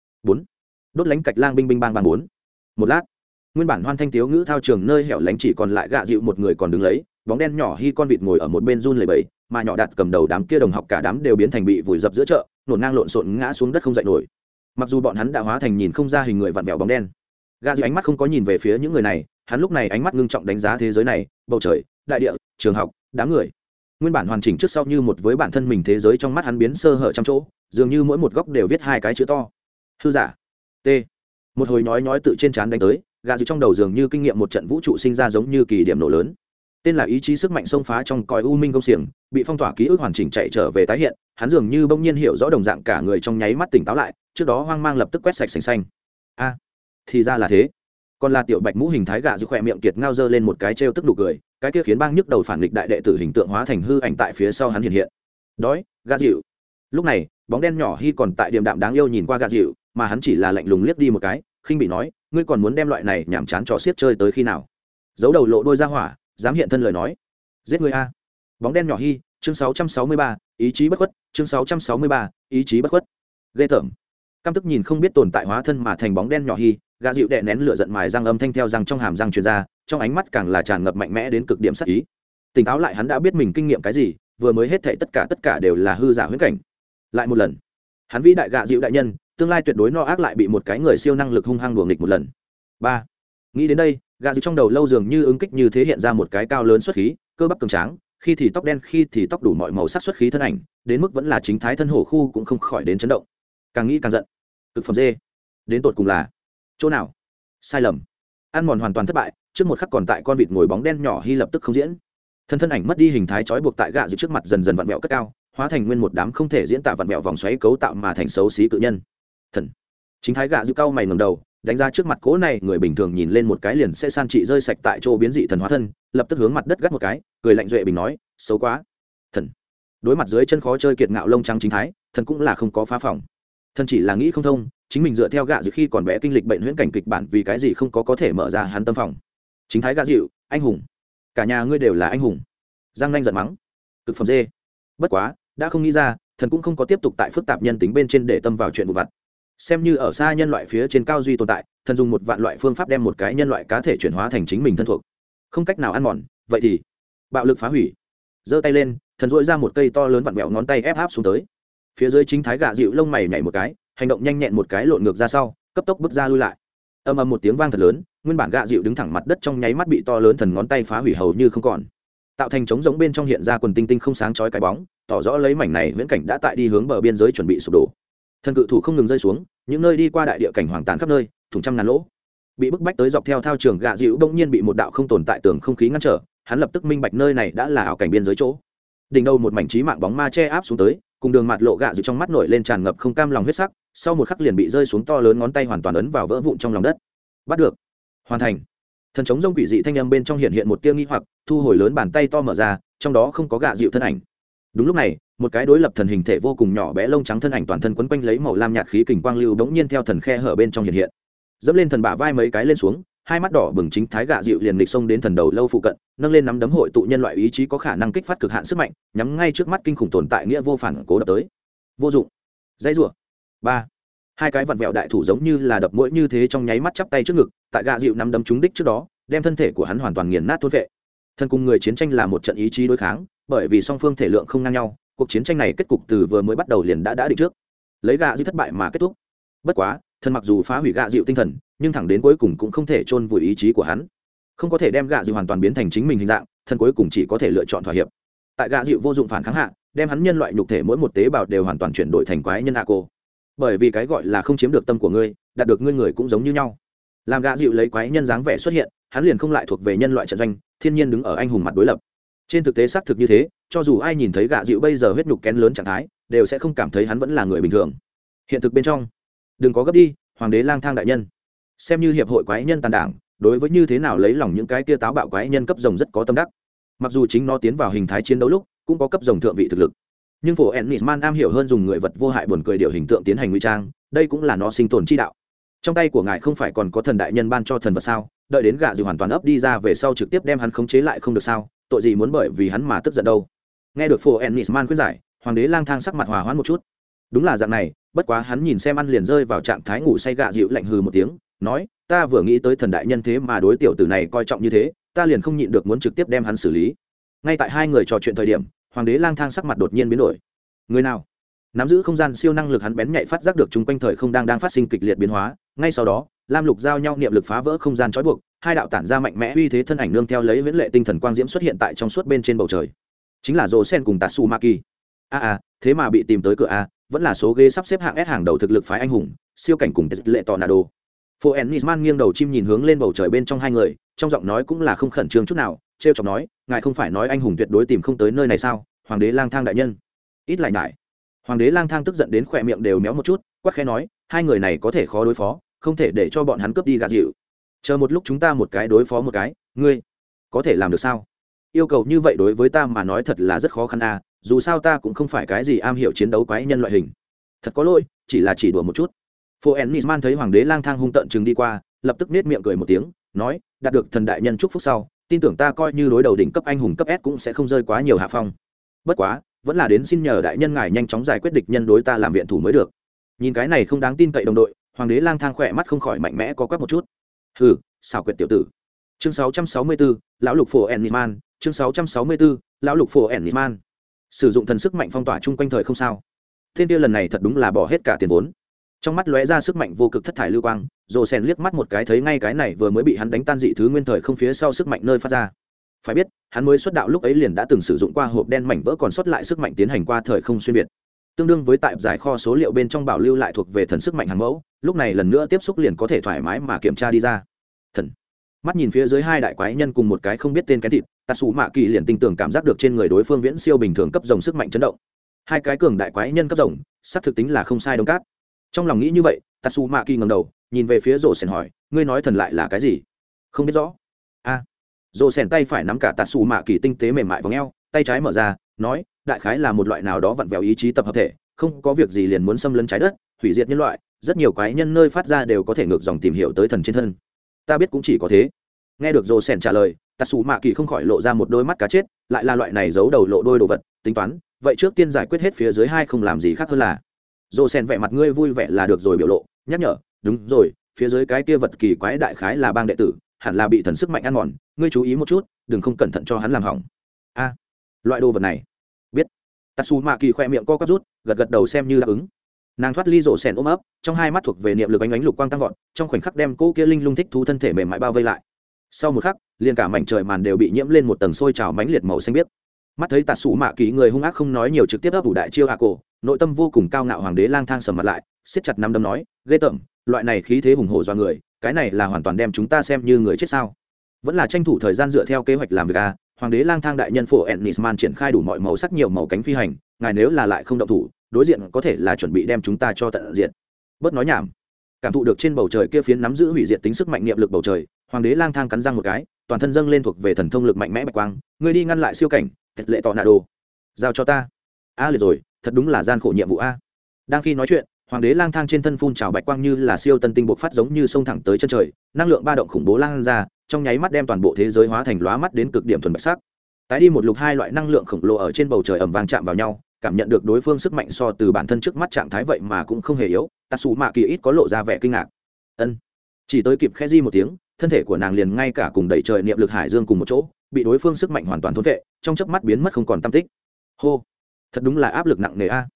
4 đốt lánh cạch lang binh binh bang bang 4. Một lát, nguyên bản hoan thanh tiếu ngữ thao trường nơi hẻo lánh chỉ còn lại gạ dịu một người còn đứng lấy, bóng đen nhỏ hi con vịt ngồi ở một bên run lẩy bẩy, mà nhỏ đạt cầm đầu đám kia đồng học cả đám đều biến thành bị vùi dập giữa chợ, nổn ngang lộn xộn ngã xuống đất không dậy nổi. Mặc dù bọn hắn đã hóa thành nhìn không ra hình người vặn vẹo bóng đen, gạ dịu ánh mắt không có nhìn về phía những người này, hắn lúc này ánh mắt ngưng trọng đánh giá thế giới này, bầu trời, đại địa, trường học, đám người. Nguyên bản hoàn chỉnh trước sau như một với bản thân mình thế giới trong mắt hắn biến sơ hở trăm chỗ, dường như mỗi một góc đều viết hai cái chữ to. Hư giả. T. Một hồi nói tự trên trán đánh tới, gạ dịu trong đầu dường như kinh nghiệm một trận vũ trụ sinh ra giống như kỳ điểm nổ lớn. Tên là ý chí sức mạnh xông phá trong cõi u minh công xiềng, bị phong tỏa ký ức hoàn chỉnh chạy trở về tái hiện, hắn dường như bỗng nhiên hiểu rõ đồng dạng cả người trong nháy mắt tỉnh táo lại, trước đó hoang mang lập tức quét sạch sành xanh. A, thì ra là thế. Còn là tiểu bạch mũ hình thái gạ dịu khỏe miệng kiệt ngao dơ lên một cái trêu tức nụ cười, cái kia khiến bang nhức đầu phản nghịch đại đệ tử hình tượng hóa thành hư ảnh tại phía sau hắn hiện hiện. Đói, gạ dịu. Lúc này, bóng đen nhỏ hi còn tại điềm đạm đáng yêu nhìn qua gạ dịu, mà hắn chỉ là lạnh lùng liếc đi một cái, khinh bị nói, ngươi còn muốn đem loại này nhảm chán trò xiết chơi tới khi nào? Giấu đầu lộ đôi ra hỏa, dám hiện thân lời nói, giết ngươi a. Bóng đen nhỏ hi, chương 663, ý chí bất khuất, chương 663, ý chí bất khuất. Ghê tởm. Căm tức nhìn không biết tồn tại hóa thân mà thành bóng đen nhỏ hi, gạ dịu đè nén lửa giận mài răng âm thanh theo răng trong hàm răng truyền ra, trong ánh mắt càng là tràn ngập mạnh mẽ đến cực điểm sát ý. Tỉnh táo lại hắn đã biết mình kinh nghiệm cái gì, vừa mới hết thảy tất cả đều là hư giả huyễn cảnh. Lại một lần, hắn vĩ đại gạ dịu đại nhân, tương lai tuyệt đối no ác lại bị một cái người siêu năng lực hung hăng đùa nghịch một lần. 3. Nghĩ đến đây, gạ dịu trong đầu lâu dường như ứng kích như thế hiện ra một cái cao lớn xuất khí, cơ bắp cường tráng, khi thì tóc đen khi thì tóc đủ mọi màu sắc xuất khí thân ảnh, đến mức vẫn là chính thái thân hổ khu cũng không khỏi đến chấn động. Càng nghĩ càng giận. Cực phẩm dê, đến tột cùng là chỗ nào? Sai lầm. Ăn mòn hoàn toàn thất bại, trước một khắc còn tại con vịt ngồi bóng đen nhỏ hi lập tức không diễn. Thân ảnh mất đi hình thái trói buộc tại gạ dịu trước mặt dần dần vặn vẹo cất cao, hóa thành nguyên một đám không thể diễn tả vặn vẹo vòng xoáy cấu tạo mà thành xấu xí cự nhân. Thần. Chính thái gạ dịu cao mày ngẩng đầu, đánh ra trước mặt cố này người bình thường nhìn lên một cái liền sẽ san trị rơi sạch tại chỗ biến dị thần hóa thân, lập tức hướng mặt đất gắt một cái, cười lạnh duệ bình nói, xấu quá. Thần. Đối mặt dưới chân khó chơi kiệt ngạo lông trắng chính thái, thần cũng là không có phá phòng. Thần chỉ là nghĩ không thông, chính mình dựa theo gạ dịu khi còn bé kinh lịch bệnh huyễn cảnh kịch bản vì cái gì không có thể mở ra hắn tâm phòng. Chính thái gạ dịu, anh hùng. Cả nhà ngươi đều là anh hùng. Giang nanh giận mắng. Cực phẩm dê. Bất quá, đã không nghĩ ra, thần cũng không có tiếp tục tại phức tạp nhân tính bên trên để tâm vào chuyện vụ vặt. Xem như ở xa nhân loại phía trên cao duy tồn tại, thần dùng một vạn loại phương pháp đem một cái nhân loại cá thể chuyển hóa thành chính mình thân thuộc. Không cách nào ăn mòn, vậy thì bạo lực phá hủy. Giơ tay lên, thần dội ra một cây to lớn vặn vẹo ngón tay ép áp xuống tới. Phía dưới chính thái gạ dịu lông mày nhảy một cái, hành động nhanh nhẹn một cái lộn ngược ra sau, cấp tốc bước ra lui lại. Ầm ầm một tiếng vang thật lớn, nguyên bản gạ dịu đứng thẳng mặt đất trong nháy mắt bị to lớn thần ngón tay phá hủy hầu như không còn, tạo thành trống rỗng bên trong hiện ra quần tinh tinh không sáng chói cái bóng, tỏ rõ lấy mảnh này viễn cảnh đã tại đi hướng bờ biên giới chuẩn bị sụp đổ. Thần cự thủ không ngừng rơi xuống, những nơi đi qua đại địa cảnh hoàng tàn khắp nơi, thủng trăm ngàn lỗ. Bị bức bách tới dọc theo thao trường gạ dịu bỗng nhiên bị một đạo không tồn tại tường không khí ngăn trở, hắn lập tức minh bạch nơi này đã là ảo cảnh biên giới chỗ. Đỉnh đầu một mảnh chí mạng bóng ma che áp xuống tới, cùng đường mạt lộ gạ dịu trong mắt nổi lên tràn ngập không cam lòng huyết sắc, sau một khắc liền bị rơi xuống to lớn ngón tay hoàn toàn ấn vào vỡ vụn trong lòng đất. Bắt được, hoàn thành. Thần chống rông quỷ dị thanh âm bên trong hiện một tia nghi hoặc, thu hồi lớn bàn tay to mở ra, trong đó không có gạ dịu thân ảnh. Đúng lúc này, một cái đối lập thần hình thể vô cùng nhỏ bé lông trắng thân ảnh toàn thân quấn quanh lấy màu lam nhạt khí kình quang lưu bỗng nhiên theo thần khe hở bên trong hiện. Dẫm lên thần bả vai mấy cái lên xuống, hai mắt đỏ bừng chính thái gạ dịu liền nghịch xông đến thần đầu lâu phụ cận, nâng lên nắm đấm hội tụ nhân loại ý chí có khả năng kích phát cực hạn sức mạnh, nhắm ngay trước mắt kinh khủng tồn tại nghĩa vô phản cố đập tới. Vô dụng. Dãy rủa. 3. Hai cái vặn vẹo đại thủ giống như là đập mũi như thế trong nháy mắt chắp tay trước ngực, tại gạ dịu nắm đấm trúng đích trước đó, đem thân thể của hắn hoàn toàn nghiền nát thôn vệ. Thân cùng người chiến tranh là một trận ý chí đối kháng, bởi vì song phương thể lượng không ngang nhau, cuộc chiến tranh này kết cục từ vừa mới bắt đầu liền đã định trước, lấy gạ dịu thất bại mà kết thúc. Bất quá, thần mặc dù phá hủy gạ dịu tinh thần nhưng thẳng đến cuối cùng cũng không thể chôn vùi ý chí của hắn, không có thể đem gạ dịu hoàn toàn biến thành chính mình hình dạng. Thần cuối cùng chỉ có thể lựa chọn thỏa hiệp. Tại gạ dịu vô dụng phản kháng hạ, đem hắn nhân loại nhục thể mỗi một tế bào đều hoàn toàn chuyển đổi thành quái nhân ạ cô. Bởi vì cái gọi là không chiếm được tâm của ngươi, đạt được ngươi người cũng giống như nhau. Làm gạ dịu lấy quái nhân dáng vẻ xuất hiện, hắn liền không lại thuộc về nhân loại trận doanh, thiên nhiên đứng ở anh hùng mặt đối lập. Trên thực tế xác thực như thế, cho dù ai nhìn thấy gạ dịu bây giờ huyết nhục kén lớn trạng thái, đều sẽ không cảm thấy hắn vẫn là người bình thường. Hiện thực bên trong, đừng có gấp đi, hoàng đế lang thang đại nhân, xem như hiệp hội quái nhân tàn đảng, đối với như thế nào lấy lòng những cái kia táo bạo quái nhân cấp rồng rất có tâm đắc. Mặc dù chính nó tiến vào hình thái chiến đấu lúc cũng có cấp rồng thượng vị thực lực, nhưng phổ ennisman am hiểu hơn dùng người vật vô hại buồn cười điều hình tượng tiến hành nguy trang, đây cũng là nó sinh tồn chi đạo. Trong tay của ngài không phải còn có thần đại nhân ban cho thần vật sao, đợi đến gạ dịu hoàn toàn ấp đi ra về sau trực tiếp đem hắn khống chế lại không được sao, tội gì muốn bởi vì hắn mà tức giận đâu. Nghe được phổ ennisman khuyên giải, hoàng đế lang thang sắc mặt hòa hoãn một chút. Đúng là dạng này, bất quá hắn nhìn xem ăn liền rơi vào trạng thái ngủ say gạ dịu lạnh hừ một tiếng, nói, ta vừa nghĩ tới thần đại nhân thế mà đối tiểu tử này coi trọng như thế, ta liền không nhịn được muốn trực tiếp đem hắn xử lý. Ngay tại hai người trò chuyện thời điểm, hoàng đế lang thang sắc mặt đột nhiên biến đổi. Người nào nắm giữ không gian siêu năng lực, hắn bén nhạy phát giác được chung quanh thời không đang phát sinh kịch liệt biến hóa. Ngay sau đó, lam lục giao nhau niệm lực phá vỡ không gian trói buộc, hai đạo tản ra mạnh mẽ uy thế thân ảnh nương theo lấy viễn lệ tinh thần quang diễm xuất hiện tại trong suốt bên trên bầu trời. Chính là Rồ Sen cùng Tatsumaki. Thế mà bị tìm tới cửa a, vẫn là số ghế sắp xếp hạng S hàng đầu thực lực phái anh hùng, siêu cảnh cùng lệ tornado. Phổ Ennisman nghiêng đầu chim nhìn hướng lên bầu trời bên trong hai người, trong giọng nói cũng là không khẩn trương chút nào, trêu chọc nói, ngài không phải nói anh hùng tuyệt đối tìm không tới nơi này sao, hoàng đế lang thang đại nhân. Ít lại nhải. Hoàng đế lang thang tức giận đến khỏe miệng đều méo một chút, quát khẽ nói, hai người này có thể khó đối phó, không thể để cho bọn hắn cướp đi gạ dịu. Chờ một lúc chúng ta một cái đối phó một cái, ngươi có thể làm được sao? Yêu cầu như vậy đối với ta mà nói thật là rất khó khăn à, dù sao ta cũng không phải cái gì am hiểu chiến đấu quái nhân loại hình. Thật có lỗi, chỉ đùa một chút. Phổ Ennisman thấy hoàng đế lang thang hung tợn chừng đi qua, lập tức nết miệng cười một tiếng, nói, đạt được thần đại nhân chúc phúc sau, tin tưởng ta coi như đối đầu đỉnh cấp anh hùng cấp S cũng sẽ không rơi quá nhiều hạ phong. Bất quá, vẫn là đến xin nhờ đại nhân ngài nhanh chóng giải quyết địch nhân đối ta làm viện thủ mới được. Nhìn cái này không đáng tin cậy đồng đội, hoàng đế lang thang khỏe mắt không khỏi mạnh mẽ có quắc một chút. Hừ, xảo quyệt tiểu tử. Chương 664, lão lục Phổ Ennisman, chương 664, lão lục Phổ Ennisman. Sử dụng thần sức mạnh phong tỏa chung quanh thời không sao. Thiên tiêu lần này thật đúng là bỏ hết cả tiền vốn. Trong mắt lóe ra sức mạnh vô cực thất thải lưu quang, Rồ Sen liếc mắt một cái thấy ngay cái này vừa mới bị hắn đánh tan dị thứ nguyên thời không phía sau sức mạnh nơi phát ra. Phải biết, hắn mới xuất đạo lúc ấy liền đã từng sử dụng qua hộp đen mảnh vỡ còn sót lại sức mạnh tiến hành qua thời không xuyên việt. Tương đương với tại giải kho số liệu bên trong bảo lưu lại thuộc về thần sức mạnh hàng mẫu, lúc này lần nữa tiếp xúc liền có thể thoải mái mà kiểm tra đi ra. Thần. Mắt nhìn phía dưới hai đại quái nhân cùng một cái không biết tên cái thịt, Tatsumaki liền tinh tường cảm giác được trên người đối phương viễn siêu bình thường cấp rồng sức mạnh chấn động. Hai cái cường đại quái nhân cấp rồng, xác thực tính là không sai đồng cát. Trong lòng nghĩ như vậy, Tatsumaki ngẩng đầu, nhìn về phía Rồ Sen hỏi, ngươi nói thần lại là cái gì? Không biết rõ. Rồ Sen tay phải nắm cả Tatsumaki tinh tế mềm mại vòng eo, tay trái mở ra, nói, đại khái là một loại nào đó vặn vẹo ý chí tập hợp thể, không có việc gì liền muốn xâm lấn trái đất, hủy diệt nhân loại, rất nhiều quái nhân nơi phát ra đều có thể ngược dòng tìm hiểu tới thần trên thân. Ta biết cũng chỉ có thế. Nghe được Rồ Sen trả lời, Tatsumaki không khỏi lộ ra một đôi mắt cá chết, lại là loại này giấu đầu lộ đôi đồ vật, tính toán, vậy trước tiên giải quyết hết phía dưới hai không làm gì khác hơn là. Rồ Sen vẻ mặt ngươi vui vẻ là được rồi biểu lộ, nhắc nhở, đúng rồi, phía dưới cái kia vật kỳ quái đại khái là bang đệ tử, hẳn là bị thần sức mạnh ăn mòn, ngươi chú ý một chút, đừng không cẩn thận cho hắn làm hỏng. Loại đồ vật này, biết. Tatsumaki khoe miệng co quắp rút, gật đầu xem như đáp ứng. Nàng thoát ly Rồ Sen ôm ấp, trong hai mắt thuộc về niệm lực ánh lục quang tăng vọt, trong khoảnh khắc đem cô kia linh lung thích thú thân thể mềm mại bao vây lại. Sau một khắc, liền cả mảnh trời màn đều bị nhiễm lên một tầng sôi trào mãnh liệt màu xanh biếc. Mắt thấy Tatsumaki người hung ác không nói nhiều trực tiếp ấp ủ đại chiêu hạ cổ, nội tâm vô cùng cao ngạo hoàng đế lang thang sầm mặt lại, siết chặt nắm đấm nói, ghê tởm, loại này khí thế hùng hổ do người, cái này là hoàn toàn đem chúng ta xem như người chết sao? Vẫn là tranh thủ thời gian dựa theo kế hoạch làm việc a. Hoàng đế lang thang đại nhân Phổ Ennisman triển khai đủ mọi màu sắc nhiều màu cánh phi hành, ngài nếu là lại không động thủ, đối diện có thể là chuẩn bị đem chúng ta cho tận diện. Bớt nói nhảm. Cảm thụ được trên bầu trời kia phiến nắm giữ hủy diệt tính sức mạnh niệm lực bầu trời, hoàng đế lang thang cắn răng một cái, toàn thân dâng lên thuộc về thần thông lực mạnh mẽ bạch quang, ngươi đi ngăn lại siêu cảnh, kết lệ tọ nạ đồ, giao cho ta. Liệt rồi, thật đúng là gian khổ nhiệm vụ a. Đang khi nói chuyện, hoàng đế lang thang trên thân phun trào bạch quang như là siêu tân tinh bộc phát giống như sông thẳng tới chân trời, năng lượng ba động khủng bố lan ra, trong nháy mắt đem toàn bộ thế giới hóa thành lóa mắt đến cực điểm thuần bạch sắc. Tái đi một lục hai loại năng lượng khổng lồ ở trên bầu trời ầm vang chạm vào nhau, cảm nhận được đối phương sức mạnh so từ bản thân trước mắt trạng thái vậy mà cũng không hề yếu, Tatsumaki ít có lộ ra vẻ kinh ngạc. Chỉ tới kịp khẽ di một tiếng, thân thể của nàng liền ngay cả cùng đẩy trời niệm lực hải dương cùng một chỗ, bị đối phương sức mạnh hoàn toàn thôn vệ, trong chớp mắt biến mất không còn tăm tích. Hô, thật đúng là áp lực nặng nề a.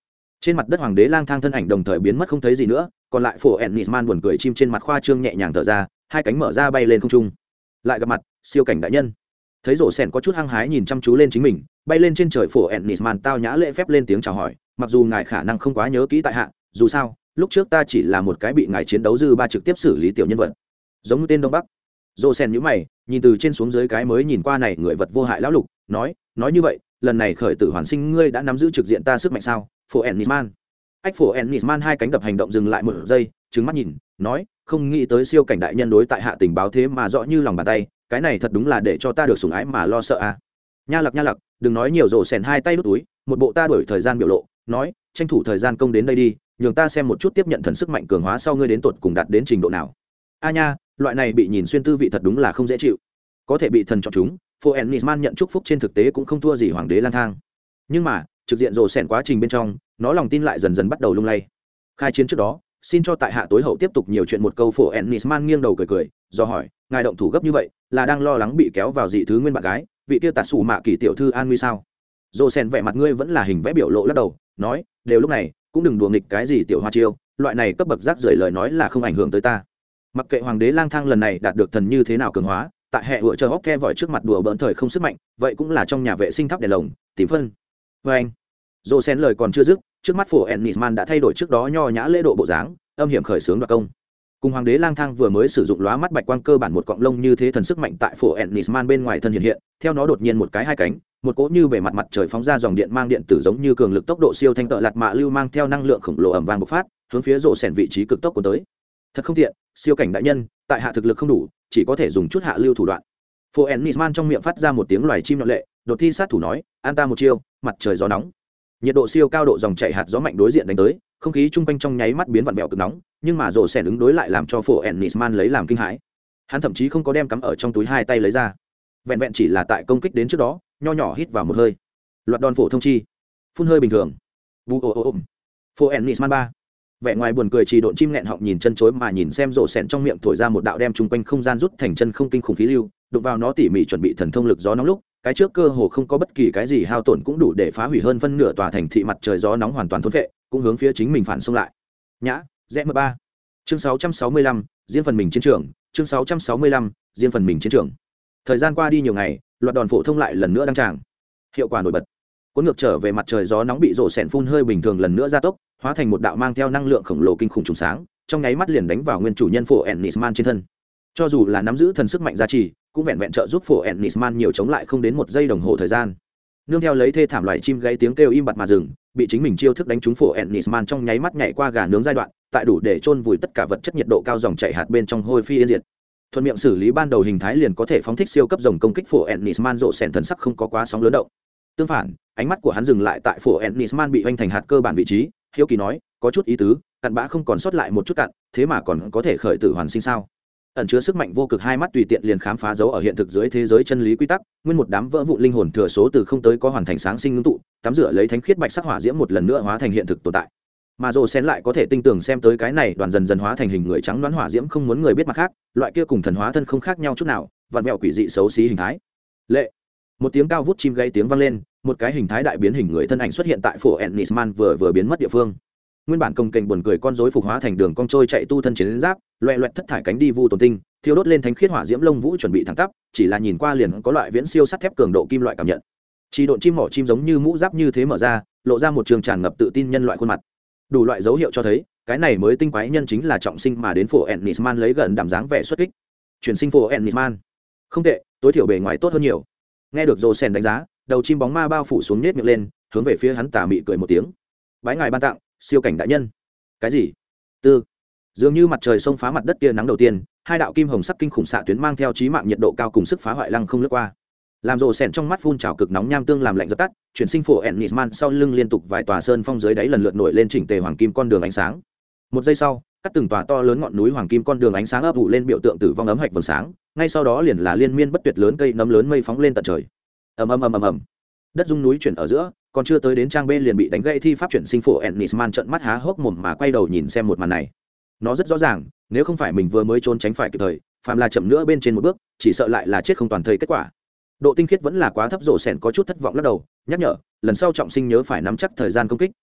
Trên mặt đất hoàng đế lang thang thân ảnh đồng thời biến mất không thấy gì nữa, còn lại phổ ennisman buồn cười chim trên mặt khoa trương nhẹ nhàng thở ra, hai cánh mở ra bay lên không trung. Lại gặp mặt siêu cảnh đại nhân. Thấy rổ sèn có chút hăng hái nhìn chăm chú lên chính mình, bay lên trên trời phổ ennisman tao nhã lễ phép lên tiếng chào hỏi, mặc dù ngài khả năng không quá nhớ kỹ tại hạ, dù sao lúc trước ta chỉ là một cái bị ngài chiến đấu dư ba trực tiếp xử lý tiểu nhân vật, giống như tên đông bắc. Rổ sèn nhíu mày, nhìn từ trên xuống dưới cái mới nhìn qua này người vật vô hại lão lục, nói như vậy lần này khởi tử hoàn sinh ngươi đã nắm giữ trực diện ta sức mạnh sao? Phổ ennisman. Ách phổ ennisman hai cánh đập hành động dừng lại một giây, trừng mắt nhìn, nói, không nghĩ tới siêu cảnh đại nhân đối tại hạ tình báo thế mà rõ như lòng bàn tay, cái này thật đúng là để cho ta được sủng ái mà lo sợ à. Nha lặc, đừng nói nhiều. Rổ sèn hai tay đút túi, một bộ ta đổi thời gian biểu lộ, nói, tranh thủ thời gian công đến đây đi, nhường ta xem một chút tiếp nhận thần sức mạnh cường hóa sau ngươi đến tột cùng đạt đến trình độ nào. A nha, loại này bị nhìn xuyên tư vị thật đúng là không dễ chịu. Có thể bị thần chọn chúng, phổ ennisman nhận chúc phúc trên thực tế cũng không thua gì hoàng đế lang thang. Nhưng mà trực diện rổ sèn quá trình bên trong, nó lòng tin lại dần dần bắt đầu lung lay. Khai chiến trước đó, xin cho tại hạ tối hậu tiếp tục nhiều chuyện một câu. Phổ ennisman nghiêng đầu cười do hỏi, ngài động thủ gấp như vậy là đang lo lắng bị kéo vào dị thứ nguyên bạn gái vị tiêu tạt xù mạ kỳ tiểu thư an nguy sao? Rổ sèn vẻ mặt ngươi vẫn là hình vẽ biểu lộ lắc đầu, nói, đều lúc này cũng đừng đùa nghịch cái gì tiểu hoa chiêu, loại này cấp bậc rác rưởi lời nói là không ảnh hưởng tới ta. Mặc kệ hoàng đế lang thang lần này đạt được thần như thế nào cường hóa, tại hệ ủa chờ hóc the vòi trước mặt đùa bỡn thời không sức mạnh, vậy cũng là trong nhà vệ sinh thắp đèn lồng tìm phân. Vê anh, Rổ sèn lời còn chưa dứt, trước mắt phổ ennisman đã thay đổi trước đó nho nhã lễ độ bộ dáng, âm hiểm khởi sướng đoạt công. Cùng hoàng đế lang thang vừa mới sử dụng lóa mắt bạch quang cơ bản một cọng lông như thế thần sức mạnh tại phổ ennisman bên ngoài thân hiện, theo nó đột nhiên một cái hai cánh, một cỗ như bề mặt mặt trời phóng ra dòng điện mang điện tử giống như cường lực tốc độ siêu thanh tợ lạt mạ lưu mang theo năng lượng khổng lồ ầm vang bộc phát, hướng phía rổ sèn vị trí cực tốc của tới. Thật không tiện, siêu cảnh đại nhân, tại hạ thực lực không đủ, chỉ có thể dùng chút hạ lưu thủ đoạn. Phổ ennisman trong miệng phát ra một tiếng loài chim nhọn lệ, đột thi sát thủ nói, an ta một chiêu, mặt trời gió nóng. Nhiệt độ siêu cao độ dòng chảy hạt gió mạnh đối diện đánh tới, không khí chung quanh trong nháy mắt biến vặn vẹo cực nóng, nhưng mà rổ sèn ứng đối lại làm cho phổ ennisman lấy làm kinh hãi. Hắn thậm chí không có đem cắm ở trong túi hai tay lấy ra, vẹn vẹn chỉ là tại công kích đến trước đó nho nhỏ hít vào một hơi, loạt đòn phổ thông chi, phun hơi bình thường. Phổ ennisman ba, vẻ ngoài buồn cười chỉ độn chim nghẹn họng nhìn chân chối mà nhìn xem rổ sèn trong miệng thổi ra một đạo đem chung quanh không gian rút thành chân không kinh khủng khí lưu, đụng vào nó tỉ mỉ chuẩn bị thần thông lực gió nóng lúc, cái trước cơ hồ không có bất kỳ cái gì hao tổn cũng đủ để phá hủy hơn phân nửa tòa thành thị mặt trời gió nóng hoàn toàn thôn vệ, cũng hướng phía chính mình phản xung lại. Nhã, rẽ mờ ba, chương 665, riêng phần mình chiến trường, chương 665, riêng phần mình chiến trường. Thời gian qua đi nhiều ngày, loạt đòn phổ thông lại lần nữa đăng tràng, hiệu quả nổi bật. Cuốn ngược trở về mặt trời gió nóng bị rổ sèn phun hơi bình thường lần nữa gia tốc, hóa thành một đạo mang theo năng lượng khổng lồ kinh khủng trùng sáng, trong nháy mắt liền đánh vào nguyên chủ nhân phổ ennisman trên thân. Cho dù là nắm giữ thần sức mạnh gia trì, cũng vẹn vẹn trợ giúp phổ ennisman nhiều chống lại không đến một giây đồng hồ thời gian. Nương theo lấy thê thảm loài chim gáy tiếng kêu im bặt mà dừng, bị chính mình chiêu thức đánh trúng phổ ennisman trong nháy mắt nhảy qua gà nướng giai đoạn, tại đủ để chôn vùi tất cả vật chất nhiệt độ cao dòng chảy hạt bên trong hôi phi yên diệt. Thuận miệng xử lý ban đầu hình thái liền có thể phóng thích siêu cấp rồng công kích phổ ennisman rộ sèn thần sắc không có quá sóng lớn động. Tương phản, ánh mắt của hắn dừng lại tại phổ ennisman bị hoành thành hạt cơ bản vị trí, hiếu kỳ nói, có chút ý tứ, cặn bã không còn sót lại một chút cặn, thế mà còn có thể khởi tử hoàn sinh sao? Ẩn chứa sức mạnh vô cực hai mắt tùy tiện liền khám phá dấu ở hiện thực dưới thế giới chân lý quy tắc, nguyên một đám vỡ vụ linh hồn thừa số từ không tới có hoàn thành sáng sinh ngưng tụ, tắm rửa lấy thánh khiết bạch sắc hỏa diễm một lần nữa hóa thành hiện thực tồn tại. Mà rồ sen lại có thể tinh tường xem tới cái này đoàn dần dần hóa thành hình người trắng đoán hỏa diễm không muốn người biết mặt khác, loại kia cùng thần hóa thân không khác nhau chút nào, vặn vẹo quỷ dị xấu xí hình thái. Lệ, một tiếng cao vút chim gây tiếng vang lên, một cái hình thái đại biến hình người thân ảnh xuất hiện tại phổ ennisman vừa biến mất địa phương. Nguyên bản công kềnh buồn cười con rối phục hóa thành đường cong trôi chạy tu thân chiến giáp, loẹt loẹt thất thải cánh đi vu tồn tinh, thiêu đốt lên thánh khiết hỏa diễm lông vũ chuẩn bị thẳng tắp, chỉ là nhìn qua liền có loại viễn siêu sắt thép cường độ kim loại cảm nhận. Chỉ độn chim mỏ chim giống như mũ giáp như thế mở ra, lộ ra một trường tràn ngập tự tin nhân loại khuôn mặt. Đủ loại dấu hiệu cho thấy, cái này mới tinh quái nhân chính là trọng sinh mà đến phổ ennisman lấy gần đảm dáng vẻ xuất kích. Chuyển sinh phổ ennisman, không tệ, tối thiểu bề ngoài tốt hơn nhiều. Nghe được Rồ Sen đánh giá, đầu chim bóng ma bao phủ xuống nết miệng lên, hướng về phía hắn tà mị cười một tiếng. Bái ngài ban tặng, siêu cảnh đại nhân. Cái gì? Tư. Dường như mặt trời xông phá mặt đất kia nắng đầu tiên, hai đạo kim hồng sắc kinh khủng xạ tuyến mang theo chí mạng nhiệt độ cao cùng sức phá hoại lăng không lướt qua. Làm Rồ Sen trong mắt phun trào cực nóng nham tương làm lạnh dập tắt, chuyển sinh phổ ennisman sau lưng liên tục vài tòa sơn phong dưới đáy lần lượt nổi lên chỉnh tề hoàng kim con đường ánh sáng. Một giây sau, cắt từng tòa to lớn ngọn núi hoàng kim con đường ánh sáng ấp ủ lên biểu tượng tử vong ấm hạch vầng sáng, ngay sau đó liền là liên miên bất tuyệt lớn cây nấm lớn mây phóng lên tận trời. Ầm ầm ầm ầm ầm. Đất rung núi chuyển ở giữa, còn chưa tới đến trang bên liền bị đánh gãy thi pháp chuyển sinh phổ ennisman trợn mắt há hốc mồm mà quay đầu nhìn xem một màn này. Nó rất rõ ràng, nếu không phải mình vừa mới trốn tránh phải kịp thời, phàm là chậm nữa bên trên một bước, chỉ sợ lại là chết không toàn thây kết quả. Độ tinh khiết vẫn là quá thấp, Rồ Sen có chút thất vọng lắc đầu, nhắc nhở, lần sau trọng sinh nhớ phải nắm chắc thời gian công kích,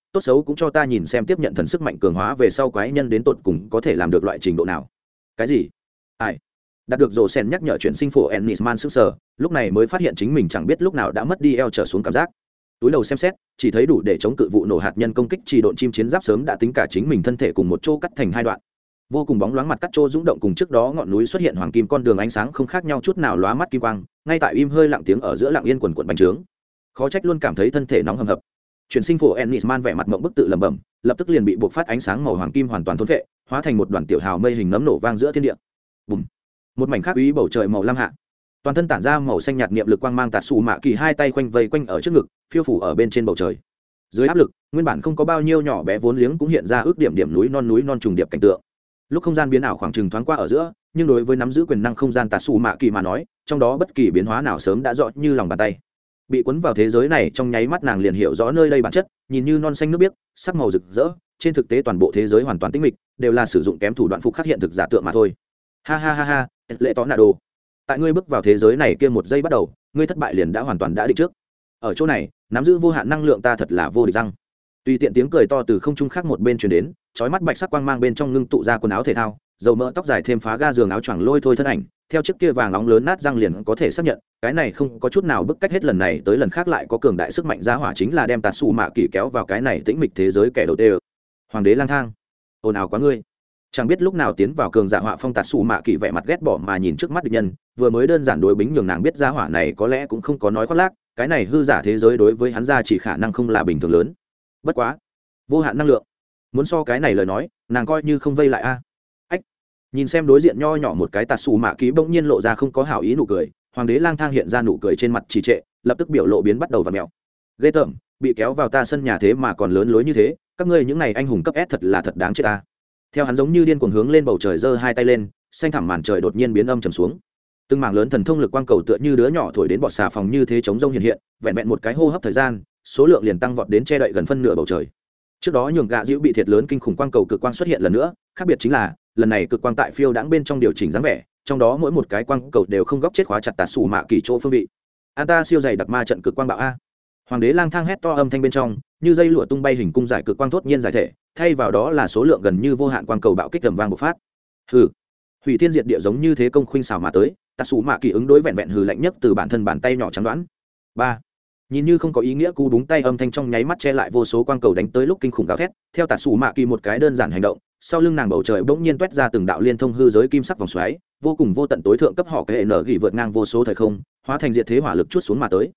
tốt xấu cũng cho ta nhìn xem tiếp nhận thần sức mạnh cường hóa về sau quái nhân đến tột cùng có thể làm được loại trình độ nào. Cái gì? Ai? Đạt được rồ sen nhắc nhở chuyển sinh phổ ennisman sức sở, lúc này mới phát hiện chính mình chẳng biết lúc nào đã mất đi eo trở xuống cảm giác. Túi đầu xem xét, chỉ thấy đủ để chống cự vụ nổ hạt nhân công kích chỉ độn chim chiến giáp sớm đã tính cả chính mình thân thể cùng một chỗ cắt thành hai đoạn. Vô cùng bóng loáng mặt cắt trô rung động cùng trước đó ngọn núi xuất hiện hoàng kim con đường ánh sáng không khác nhau chút nào, lóa mắt kim quang, ngay tại im hơi lặng tiếng ở giữa lặng yên quần quần bành trướng. Khó trách luôn cảm thấy thân thể nóng hầm hập. Chuyển sinh phổ ennisman vẻ mặt mộng bức tự lẩm bẩm, lập tức liền bị buộc phát ánh sáng màu hoàng kim hoàn toàn thôn phệ, hóa thành một đoàn tiểu hào mây hình nấm nổ vang giữa thiên địa. Bùm. Một mảnh khác úy bầu trời màu lam hạ, toàn thân tản ra màu xanh nhạt niệm lực quang mang, tạt xù mạ kỳ hai tay quanh vây quanh ở trước ngực, phiêu phủ ở bên trên bầu trời. Dưới áp lực, nguyên bản không có bao nhiêu nhỏ bé vốn liếng cũng hiện ra ước điểm điểm núi non trùng điệp cảnh tượng. Lúc không gian biến ảo khoảng chừng thoáng qua ở giữa, nhưng đối với nắm giữ quyền năng không gian tạt xù mạ kỳ mà nói, trong đó bất kỳ biến hóa nào sớm đã rõ như lòng bàn tay. Bị cuốn vào thế giới này trong nháy mắt, nàng liền hiểu rõ nơi đây bản chất, nhìn như non xanh nước biếc, sắc màu rực rỡ, trên thực tế toàn bộ thế giới hoàn toàn tĩnh mịch, đều là sử dụng kém thủ đoạn phục khắc hiện thực giả tượng mà thôi. Ha ha ha ha, lệ tỏ nạ đồ. Tại ngươi bước vào thế giới này kia một giây bắt đầu, ngươi thất bại liền đã hoàn toàn đã định trước. Ở chỗ này, nắm giữ vô hạn năng lượng ta thật là vô địch răng. Tùy tiện tiếng cười to từ không trung khác một bên truyền đến, chói mắt bạch sắc quang mang bên trong ngưng tụ ra quần áo thể thao, dầu mỡ tóc dài thêm phá ga giường áo choàng lôi thôi thân ảnh, theo chiếc kia vàng nóng lớn nát răng liền có thể xác nhận, cái này không có chút nào bức cách hết lần này tới lần khác lại có cường đại sức mạnh ra hỏa, chính là đem tạt xù mạ kỳ kéo vào cái này tĩnh mịch thế giới kẻ đầu tiên. Hoàng đế lang thang, ồn ào quá ngươi. Chẳng biết lúc nào tiến vào cường giả họa phong tạt xù mạ kỳ vẻ mặt ghét bỏ mà nhìn trước mắt địch nhân, vừa mới đơn giản đối bính nhường nàng biết ra hỏa này có lẽ cũng không có nói khoác lác, cái này hư giả thế giới đối với hắn ra chỉ khả năng không là bình thường lớn. Bất quá, vô hạn năng lượng, muốn so cái này lời nói, nàng coi như không vây lại a. Ách, nhìn xem đối diện nho nhỏ một cái tạt xù mạ kỳ bỗng nhiên lộ ra không có hảo ý nụ cười, hoàng đế lang thang hiện ra nụ cười trên mặt trì trệ, lập tức biểu lộ biến bắt đầu vặn mèo. Ghê tởm, bị kéo vào ta sân nhà thế mà còn lớn lối như thế, các ngươi những này anh hùng cấp S thật là thật đáng chết ta. Theo hắn giống như điên cuồng hướng lên bầu trời giơ hai tay lên, xanh thẳm màn trời đột nhiên biến âm trầm xuống. Từng mảng lớn thần thông lực quang cầu tựa như đứa nhỏ thổi đến bọt xà phòng như thế chống rông hiện hiện, vẹn vẹn một cái hô hấp thời gian, số lượng liền tăng vọt đến che đậy gần phân nửa bầu trời. Trước đó nhường gạ dĩu bị thiệt lớn kinh khủng quang cầu cực quang xuất hiện lần nữa, khác biệt chính là lần này cực quang tại phiêu đãng bên trong điều chỉnh dáng vẻ, trong đó mỗi một cái quang cầu đều không góc chết khóa chặt tạt xù mạ kỳ chỗ phương vị. An ta siêu dày đặc ma trận cực quang bạo a. Hoàng đế lang thang hét to âm thanh bên trong, như dây lụa tung bay hình cung giải cực quang thốt nhiên giải thể, thay vào đó là số lượng gần như vô hạn quang cầu bạo kích tầm vang bộc phát. Hừ, hủy thiên diệt địa giống như thế công khuynh xảo mà tới, tạt xù mạ kỳ ứng đối vẹn vẹn hừ lạnh nhất từ bản thân bàn tay nhỏ trắng đoán. Ba, nhìn như không có ý nghĩa cú búng tay âm thanh trong nháy mắt che lại vô số quang cầu đánh tới lúc kinh khủng gào thét. Theo tạt xù mạ kỳ một cái đơn giản hành động, sau lưng nàng bầu trời bỗng nhiên toét ra từng đạo liên thông hư giới kim sắc vòng xoáy, vô cùng vô tận tối thượng cấp họ cái hệ nở gỉ vượt ngang vô số thời không, hóa thành diệt thế hỏa lực chút xuống mà tới.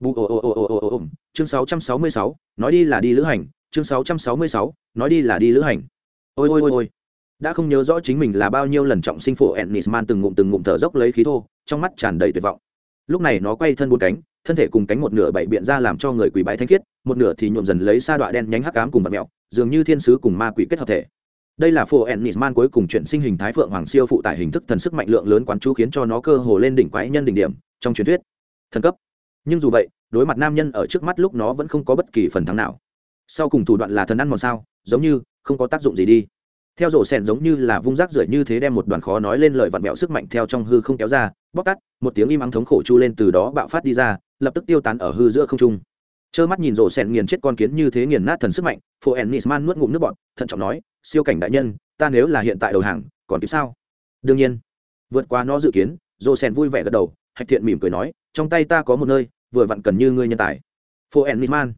Chương 666, nói đi là đi lữ hành. Chương 666, nói đi là đi lữ hành. Ôi ôi ôi ôi. Đã không nhớ rõ chính mình là bao nhiêu lần trọng sinh phổ Ennisman từng ngụm thở dốc lấy khí thô, trong mắt tràn đầy tuyệt vọng. Lúc này nó quay thân bốn cánh, thân thể cùng cánh một nửa bảy biện ra làm cho người quỳ bái thánh khiết, một nửa thì nhuộm dần lấy sa đọa đen nhánh hắc ám cùng vật mèo, dường như thiên sứ cùng ma quỷ kết hợp thể. Đây là phổ Ennisman cuối cùng chuyển sinh hình thái phượng hoàng siêu phụ tải hình thức thần sức mạnh lượng lớn quán chú khiến cho nó cơ hồ lên đỉnh quái nhân đỉnh điểm trong truyền thuyết thần cấp. Nhưng dù vậy, đối mặt nam nhân ở trước mắt lúc nó vẫn không có bất kỳ phần thắng nào. Sau cùng thủ đoạn là thần ăn mòn sao, giống như không có tác dụng gì đi. Theo rổ sèn giống như là vung rác rưởi như thế đem một đoàn khó nói lên lời vặn vẹo sức mạnh theo trong hư không kéo ra, bóc tắt, một tiếng im ắng thống khổ chu lên từ đó bạo phát đi ra, lập tức tiêu tán ở hư giữa không trung. Trơ mắt nhìn rổ sèn nghiền chết con kiến như thế nghiền nát thần sức mạnh, Phổ Ennisman nuốt ngụm nước bọt, thận trọng nói, siêu cảnh đại nhân, ta nếu là hiện tại đầu hàng, còn kịp sao? Đương nhiên, vượt qua nó dự kiến, rổ sèn vui vẻ gật đầu, hạch thiện mỉm cười nói, trong tay ta có một nơi vừa vặn cần như ngươi nhân tài. Phổ Ennisman.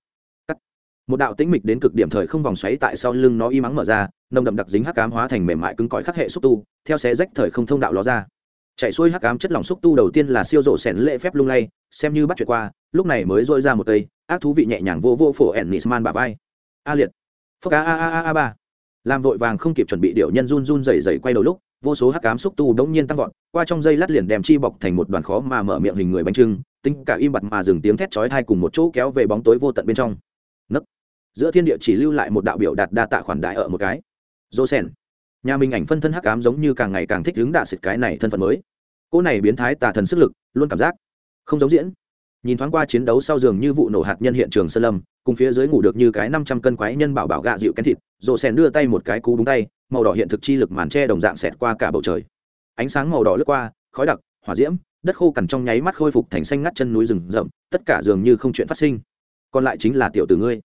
Một đạo tĩnh mịch đến cực điểm thời không vòng xoáy tại sau lưng nó im ắng mở ra, nồng đậm đặc dính hắc ám hóa thành mềm mại cứng cỏi khắc hệ xúc tu, theo xé rách thời không thông đạo ló ra. Chạy xuôi hắc ám chất lỏng xúc tu đầu tiên là siêu rộ sèn lễ phép lung lay, xem như bắt chuyện qua, lúc này mới rôi ra một cây, ác thú vị nhẹ nhàng vô vô Phổ Ennisman bả vai. A liệt. Phốc a ba. Làm vội vàng không kịp chuẩn bị, điệu nhân run run rẩy rẩy quay đầu lúc, vô số hắc ám xúc tu đống nhiên tăng vọt, qua trong dây lát liền đem chi bọc thành một đoàn khó mà mở miệng hình người bánh trưng, tính cả im bặt mà dừng tiếng thét chói tai cùng một chỗ kéo về bóng tối vô tận bên trong. Nấc. Giữa thiên địa chỉ lưu lại một đạo biểu đạt đa tạ khoản đại ở một cái. Dô sen. Nhà mình ảnh phân thân hắc ám giống như càng ngày càng thích hứng đạ xịt cái này thân phận mới. Cô này biến thái tà thần sức lực, luôn cảm giác không giống diễn. Nhìn thoáng qua chiến đấu sau giường như vụ nổ hạt nhân hiện trường sơn lâm, cùng phía dưới ngủ được như cái 500 cân quái nhân bảo bảo gạ dịu kén thịt, Dô sen đưa tay một cái cú búng tay, màu đỏ hiện thực chi lực màn che đồng dạng xẹt qua cả bầu trời. Ánh sáng màu đỏ lướt qua, khói đặc, hỏa diễm, đất khô cằn trong nháy mắt khôi phục thành xanh ngắt chân núi rừng rậm, tất cả dường như không chuyện phát sinh. Còn lại chính là tiểu tử ngươi.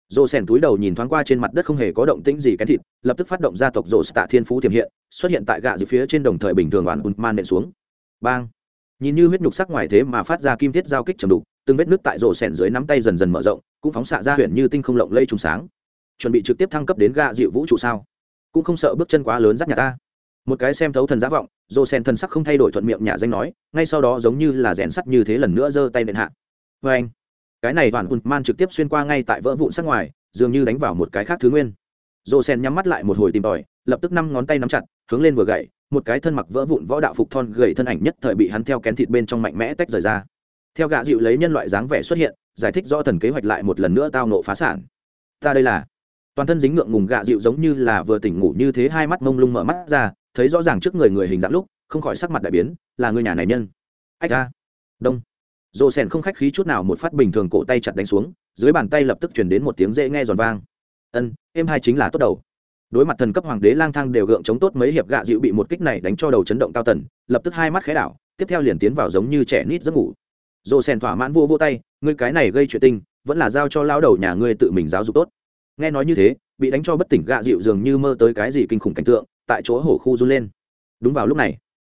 Rô Sen túi đầu nhìn thoáng qua trên mặt đất không hề có động tĩnh gì cái thịt, lập tức phát động gia tộc Rô Tạ Thiên Phú tiềm hiện, xuất hiện tại gạ dịu phía trên đồng thời bình thường oán man nện xuống. Bang! Nhìn như huyết nhục sắc ngoài thế mà phát ra kim thiết giao kích trầm đục, từng vết nước tại Rô Sen dưới nắm tay dần dần mở rộng, cũng phóng xạ ra huyền như tinh không lộng lẫy trùng sáng. Chuẩn bị trực tiếp thăng cấp đến gạ dịu vũ trụ sao? Cũng không sợ bước chân quá lớn dắt nhà ta. Một cái xem thấu thần giả vọng, Rô Sen thần sắc không thay đổi thuận miệng nhả danh nói, ngay sau đó giống như là rèn sắt như thế lần nữa giơ tay nện hạ. Và anh, cái này toàn man trực tiếp xuyên qua ngay tại vỡ vụn sắc ngoài, dường như đánh vào một cái khác thứ nguyên. Rô Sen nhắm mắt lại một hồi tìm tòi, lập tức 5 ngón tay nắm chặt, hướng lên vừa gậy, một cái thân mặc vỡ vụn võ đạo phục thon gầy thân ảnh nhất thời bị hắn theo kén thịt bên trong mạnh mẽ tách rời ra. Theo gạ dịu lấy nhân loại dáng vẻ xuất hiện, giải thích rõ thần kế hoạch lại một lần nữa tao nộ phá sản. Ta đây là toàn thân dính ngượng ngùng gạ dịu giống như là vừa tỉnh ngủ như thế, hai mắt mông lung mở mắt ra, thấy rõ ràng trước người hình dạng lúc, không khỏi sắc mặt đại biến, là người nhà này nhân. Ách a. Đông. Rô Sen không khách khí chút nào một phát bình thường cổ tay chặt đánh xuống, dưới bàn tay lập tức truyền đến một tiếng dễ nghe giòn vang. Êm hai chính là tốt đầu. Đối mặt thần cấp hoàng đế lang thang đều gượng chống tốt mấy hiệp, gạ dịu bị một kích này đánh cho đầu chấn động cao tần, lập tức hai mắt khẽ đảo, tiếp theo liền tiến vào giống như trẻ nít giấc ngủ. Rô Sen thỏa mãn vô tay, ngươi cái này gây chuyện tinh, vẫn là giao cho lão đầu nhà ngươi tự mình giáo dục tốt. Nghe nói như thế, bị đánh cho bất tỉnh gạ dịu dường như mơ tới cái gì kinh khủng cảnh tượng, tại chỗ hổ khu run lên. Đúng vào lúc này,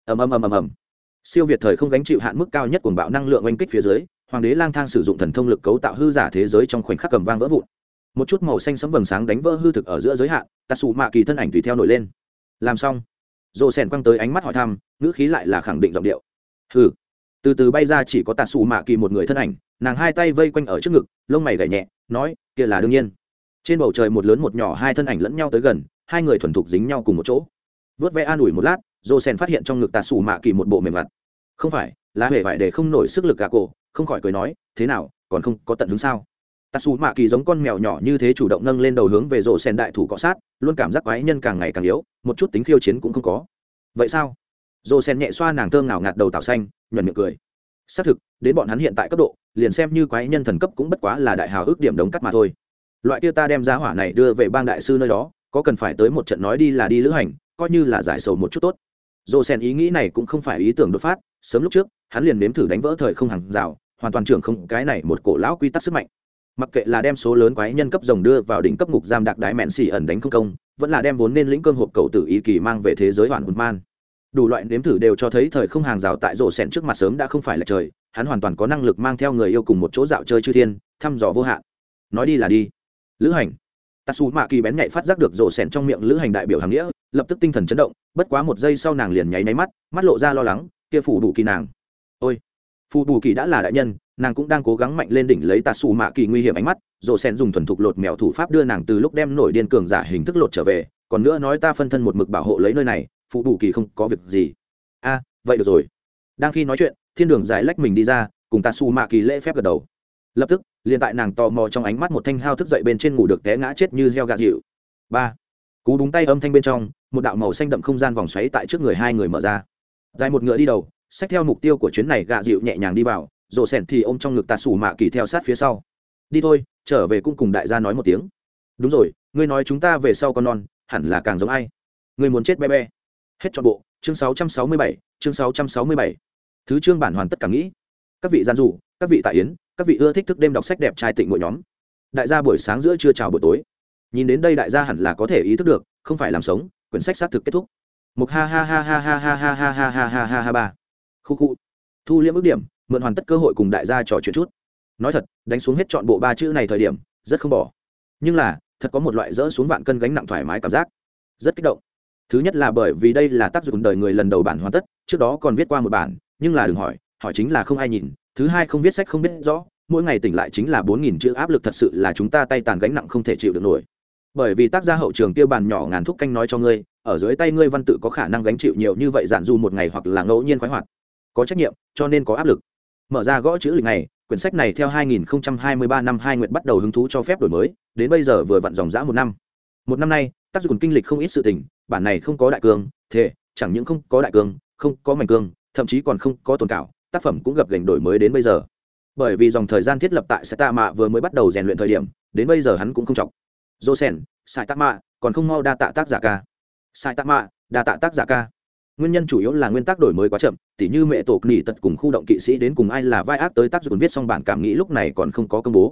ầm, siêu việt thời không gánh chịu hạn mức cao nhất cuồng bạo năng lượng oanh kích phía dưới, hoàng đế lang thang sử dụng thần thông lực cấu tạo hư giả thế giới trong khoảnh khắc cầm vang vỡ vụn. Một chút màu xanh sẫm vầng sáng đánh vỡ hư thực ở giữa giới hạn, Tatsu Mạ Kỳ thân ảnh tùy theo nổi lên. Làm xong, Rô Sen quăng tới ánh mắt hỏi thăm, ngữ khí lại là khẳng định giọng điệu. Hừ. Từ từ bay ra chỉ có Tatsu Mạ Kỳ một người thân ảnh, nàng hai tay vây quanh ở trước ngực, lông mày gảy nhẹ, nói, kia là đương nhiên. Trên bầu trời một lớn một nhỏ hai thân ảnh lẫn nhau tới gần, hai người thuần thục dính nhau cùng một chỗ. Vớt ve an ủi một lát, Rô Sen phát hiện trong ngực Tatsu Mạ Kỳ một bộ mềm vặt. Không phải, là hề vải để không nổi sức lực gạ cổ, không khỏi cười nói, thế nào, còn không có tận hứng sao? Tatsu Mạ Kỳ giống con mèo nhỏ như thế chủ động nâng lên đầu hướng về Rô Sen đại thủ cọ sát, luôn cảm giác quái nhân càng ngày càng yếu, một chút tính khiêu chiến cũng không có. Vậy sao? Rô Sen nhẹ xoa nàng thơm ngào ngạt đầu tảo xanh, nhuận miệng cười. Xác thực, đến bọn hắn hiện tại cấp độ, liền xem như quái nhân thần cấp cũng bất quá là đại hào ước điểm đống cắt mà thôi. Loại kia ta đem giá hỏa này đưa về bang đại sư nơi đó, có cần phải tới một trận nói đi là đi lữ hành, coi như là giải sầu một chút tốt. Rô Sen ý nghĩ này cũng không phải ý tưởng đột phát, sớm lúc trước, hắn liền nếm thử đánh vỡ thời không hàng rào, hoàn toàn trưởng không cái này một cổ lão quy tắc sức mạnh. Mặc kệ là đem số lớn quái nhân cấp rồng đưa vào đỉnh cấp ngục giam đặc đái mẹn xỉ ẩn đánh không công, vẫn là đem vốn nên lĩnh cơm hộp cầu tử ý kỳ mang về thế giới hoàn hồn man. Đủ loại nếm thử đều cho thấy thời không hàng rào tại Rô Sen trước mặt sớm đã không phải là trời, hắn hoàn toàn có năng lực mang theo người yêu cùng một chỗ dạo chơi chư thiên, thăm dò vô hạn. Nói đi là đi. Lữ hành. Tatsu Mạ Kỳ bén nhạy phát giác được Rô Sen trong miệng lữ hành đại biểu hàng nghĩa, lập tức tinh thần chấn động, bất quá một giây sau nàng liền nháy mắt, mắt lộ ra lo lắng, kia phủ đủ kỳ nàng. Ôi, phù bù kỳ đã là đại nhân, nàng cũng đang cố gắng mạnh lên đỉnh lấy Tatsu Mạ Kỳ nguy hiểm ánh mắt. Rô Sen dùng thuần thục lột mèo thủ pháp đưa nàng từ lúc đem nổi điên cường giả hình thức lột trở về, còn nữa nói ta phân thân một mực bảo hộ lấy nơi này, phù bù kỳ không có việc gì. A, vậy được rồi. Đang khi nói chuyện, thiên đường giải lách mình đi ra, cùng Tatsu Mạ Kỳ lễ phép gật đầu. Lập tức, liền tại nàng tò mò trong ánh mắt một thanh hao thức dậy bên trên ngủ được té ngã chết như heo gà dịu. Ba, cú đúng tay âm thanh bên trong, một đạo màu xanh đậm không gian vòng xoáy tại trước người hai người mở ra. Dài một ngựa đi đầu, xách theo mục tiêu của chuyến này gạ dịu nhẹ nhàng đi vào, Rô Sen thì ôm trong ngực Tatsu Mạ Kỳ theo sát phía sau. Đi thôi, trở về cũng cùng đại gia nói một tiếng. Đúng rồi, ngươi nói chúng ta về sau con non, hẳn là càng giống ai? Ngươi muốn chết bé bé. Hết trọn bộ, chương 667, chương 667. Thứ chương bản hoàn tất cả nghĩ. Các vị gian dụ, các vị tại yến, các vị ưa thích thức đêm đọc sách đẹp trai tịnh mỗi nhóm. Đại gia buổi sáng giữa trưa chào buổi tối. Nhìn đến đây đại gia hẳn là có thể ý thức được, không phải làm sống, quyển sách xác thực kết thúc. Một ha ha ha ha ha ha ha ha ha ha ha ha ha ba. Khu khu. Thu liễm ước điểm, mượn hoàn tất cơ hội cùng đại gia trò chuyện chút. Nói thật, đánh xuống hết chọn bộ ba chữ này thời điểm, rất không bỏ. Nhưng là, thật có một loại dỡ xuống vạn cân gánh nặng thoải mái cảm giác. Rất kích động. Thứ nhất là bởi vì đây là tác dụng đời người lần đầu bản hoàn tất, trước đó còn viết qua một bản, nhưng là đừng hỏi, hỏi chính là không ai nhìn. Thứ hai không viết sách không biết rõ, mỗi ngày tỉnh lại chính là 4000 chữ áp lực, thật sự là chúng ta tay tàn gánh nặng không thể chịu được nổi. Bởi vì tác gia hậu trường kia bàn nhỏ ngàn thúc canh nói cho ngươi, ở dưới tay ngươi văn tự có khả năng gánh chịu nhiều như vậy giản du một ngày hoặc là ngẫu nhiên khoái hoạt. Có trách nhiệm, cho nên có áp lực. Mở ra gõ chữ lịch này, quyển sách này theo 2023 năm 2 nguyệt bắt đầu hứng thú cho phép đổi mới, đến bây giờ vừa vặn dòng dã một năm. Một năm nay, tác dụng kinh lịch không ít sự tình, bản này không có đại cương, thế chẳng những không có đại cương, không có mảnh cương, thậm chí còn không có tồn cảo, tác phẩm cũng gặp gành đổi mới đến bây giờ. Bởi vì dòng thời gian thiết lập tại Saitama vừa mới bắt đầu rèn luyện thời điểm, đến bây giờ hắn cũng không chọc. Rô Sen, Saitama, còn không mau đa tạ tác giả ca. Saitama, đa tạ tác giả ca. Nguyên nhân chủ yếu là nguyên tắc đổi mới quá chậm, tỉ như mẹ tổ nghỉ tật cùng khu động kỵ sĩ đến cùng ai là vai ác tới tác dụng viết xong bản cảm nghĩ lúc này còn không có công bố.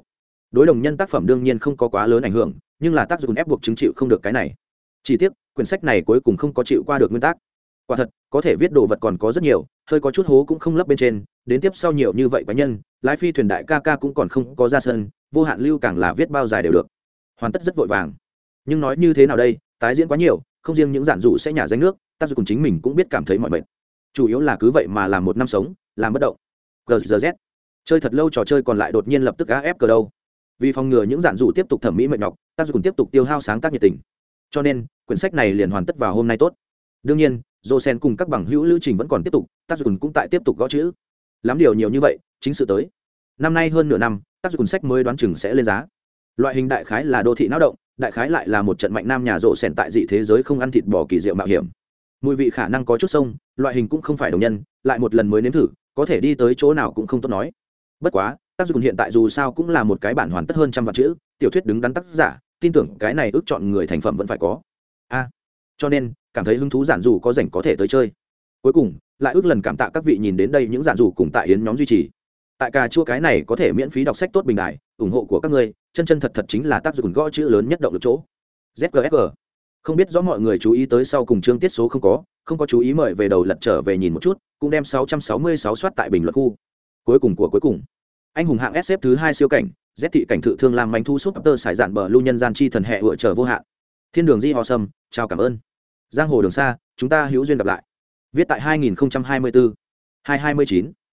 đối đồng nhân tác phẩm đương nhiên không có quá lớn ảnh hưởng, nhưng là tác dụng ép buộc chứng chịu không được cái này. Chỉ tiếc quyển sách này cuối cùng không có chịu qua được nguyên tắc. Quả thật có thể viết đồ vật còn có rất nhiều, hơi có chút hố cũng không lấp bên trên, đến tiếp sau nhiều như vậy quái nhân, lái phi thuyền đại ca ca cũng còn không có ra sân, vô hạn lưu càng là viết bao dài đều được, hoàn tất rất vội vàng. Nhưng nói như thế nào đây, tái diễn quá nhiều, không riêng những giản dụ sẽ nhả danh nước, tác dụng chính mình cũng biết cảm thấy mỏi mệt. Chủ yếu là cứ vậy mà làm một năm sống, làm bất động. GZ chơi thật lâu trò chơi còn lại đột nhiên lập tức AF cờ đâu. Vì phòng ngừa những giản dụ tiếp tục thẩm mỹ mệt nhọc, tác dụng tiếp tục tiêu hao sáng tác nhiệt tình. Cho nên quyển sách này liền hoàn tất vào hôm nay tốt. Đương nhiên Josen cùng các bằng hữu lưu trình vẫn còn tiếp tục, tác dụng cũng tại tiếp tục gõ chữ. Lắm điều nhiều như vậy, chính sự tới. Năm nay hơn nửa năm, tác dụng sách mới đoán chừng sẽ lên giá. Loại hình đại khái là đô thị náo động, đại khái lại là một trận mạnh nam nhà Josen tại dị thế giới không ăn thịt bò kỳ diệu mạo hiểm. Mùi vị khả năng có chút sông, loại hình cũng không phải đồng nhân, lại một lần mới nếm thử, có thể đi tới chỗ nào cũng không tốt nói. Bất quá, tác dụng hiện tại dù sao cũng là một cái bản hoàn tất hơn trăm vạn chữ, tiểu thuyết đứng đắn tác giả, tin tưởng cái này ước chọn người thành phẩm vẫn phải có. Cho nên cảm thấy hứng thú giản dù có rảnh có thể tới chơi. Cuối cùng lại ước lần cảm tạ các vị nhìn đến đây những giản dù cùng tại yến nhóm duy trì. Tại cà chua cái này có thể miễn phí đọc sách tốt bình đại, ủng hộ của các ngươi chân chân thật thật chính là tác dụng gõ chữ lớn nhất động lực chỗ. ZGFG. Không biết rõ mọi người chú ý tới sau cùng chương tiết số không có chú ý mời về đầu lật trở về nhìn một chút, cũng đem 666 soát tại bình luận khu. Cuối cùng anh hùng hạng S xếp thứ 2 siêu cảnh, Z thị cảnh thự thương làm manh thu súp tơ sải dạn bờ lưu nhân gian chi thần hệ hựa trở vô hạn. Thiên đường di ho sâm, chào cảm ơn. Giang hồ đường xa, chúng ta hữu duyên gặp lại. Viết tại 2024 229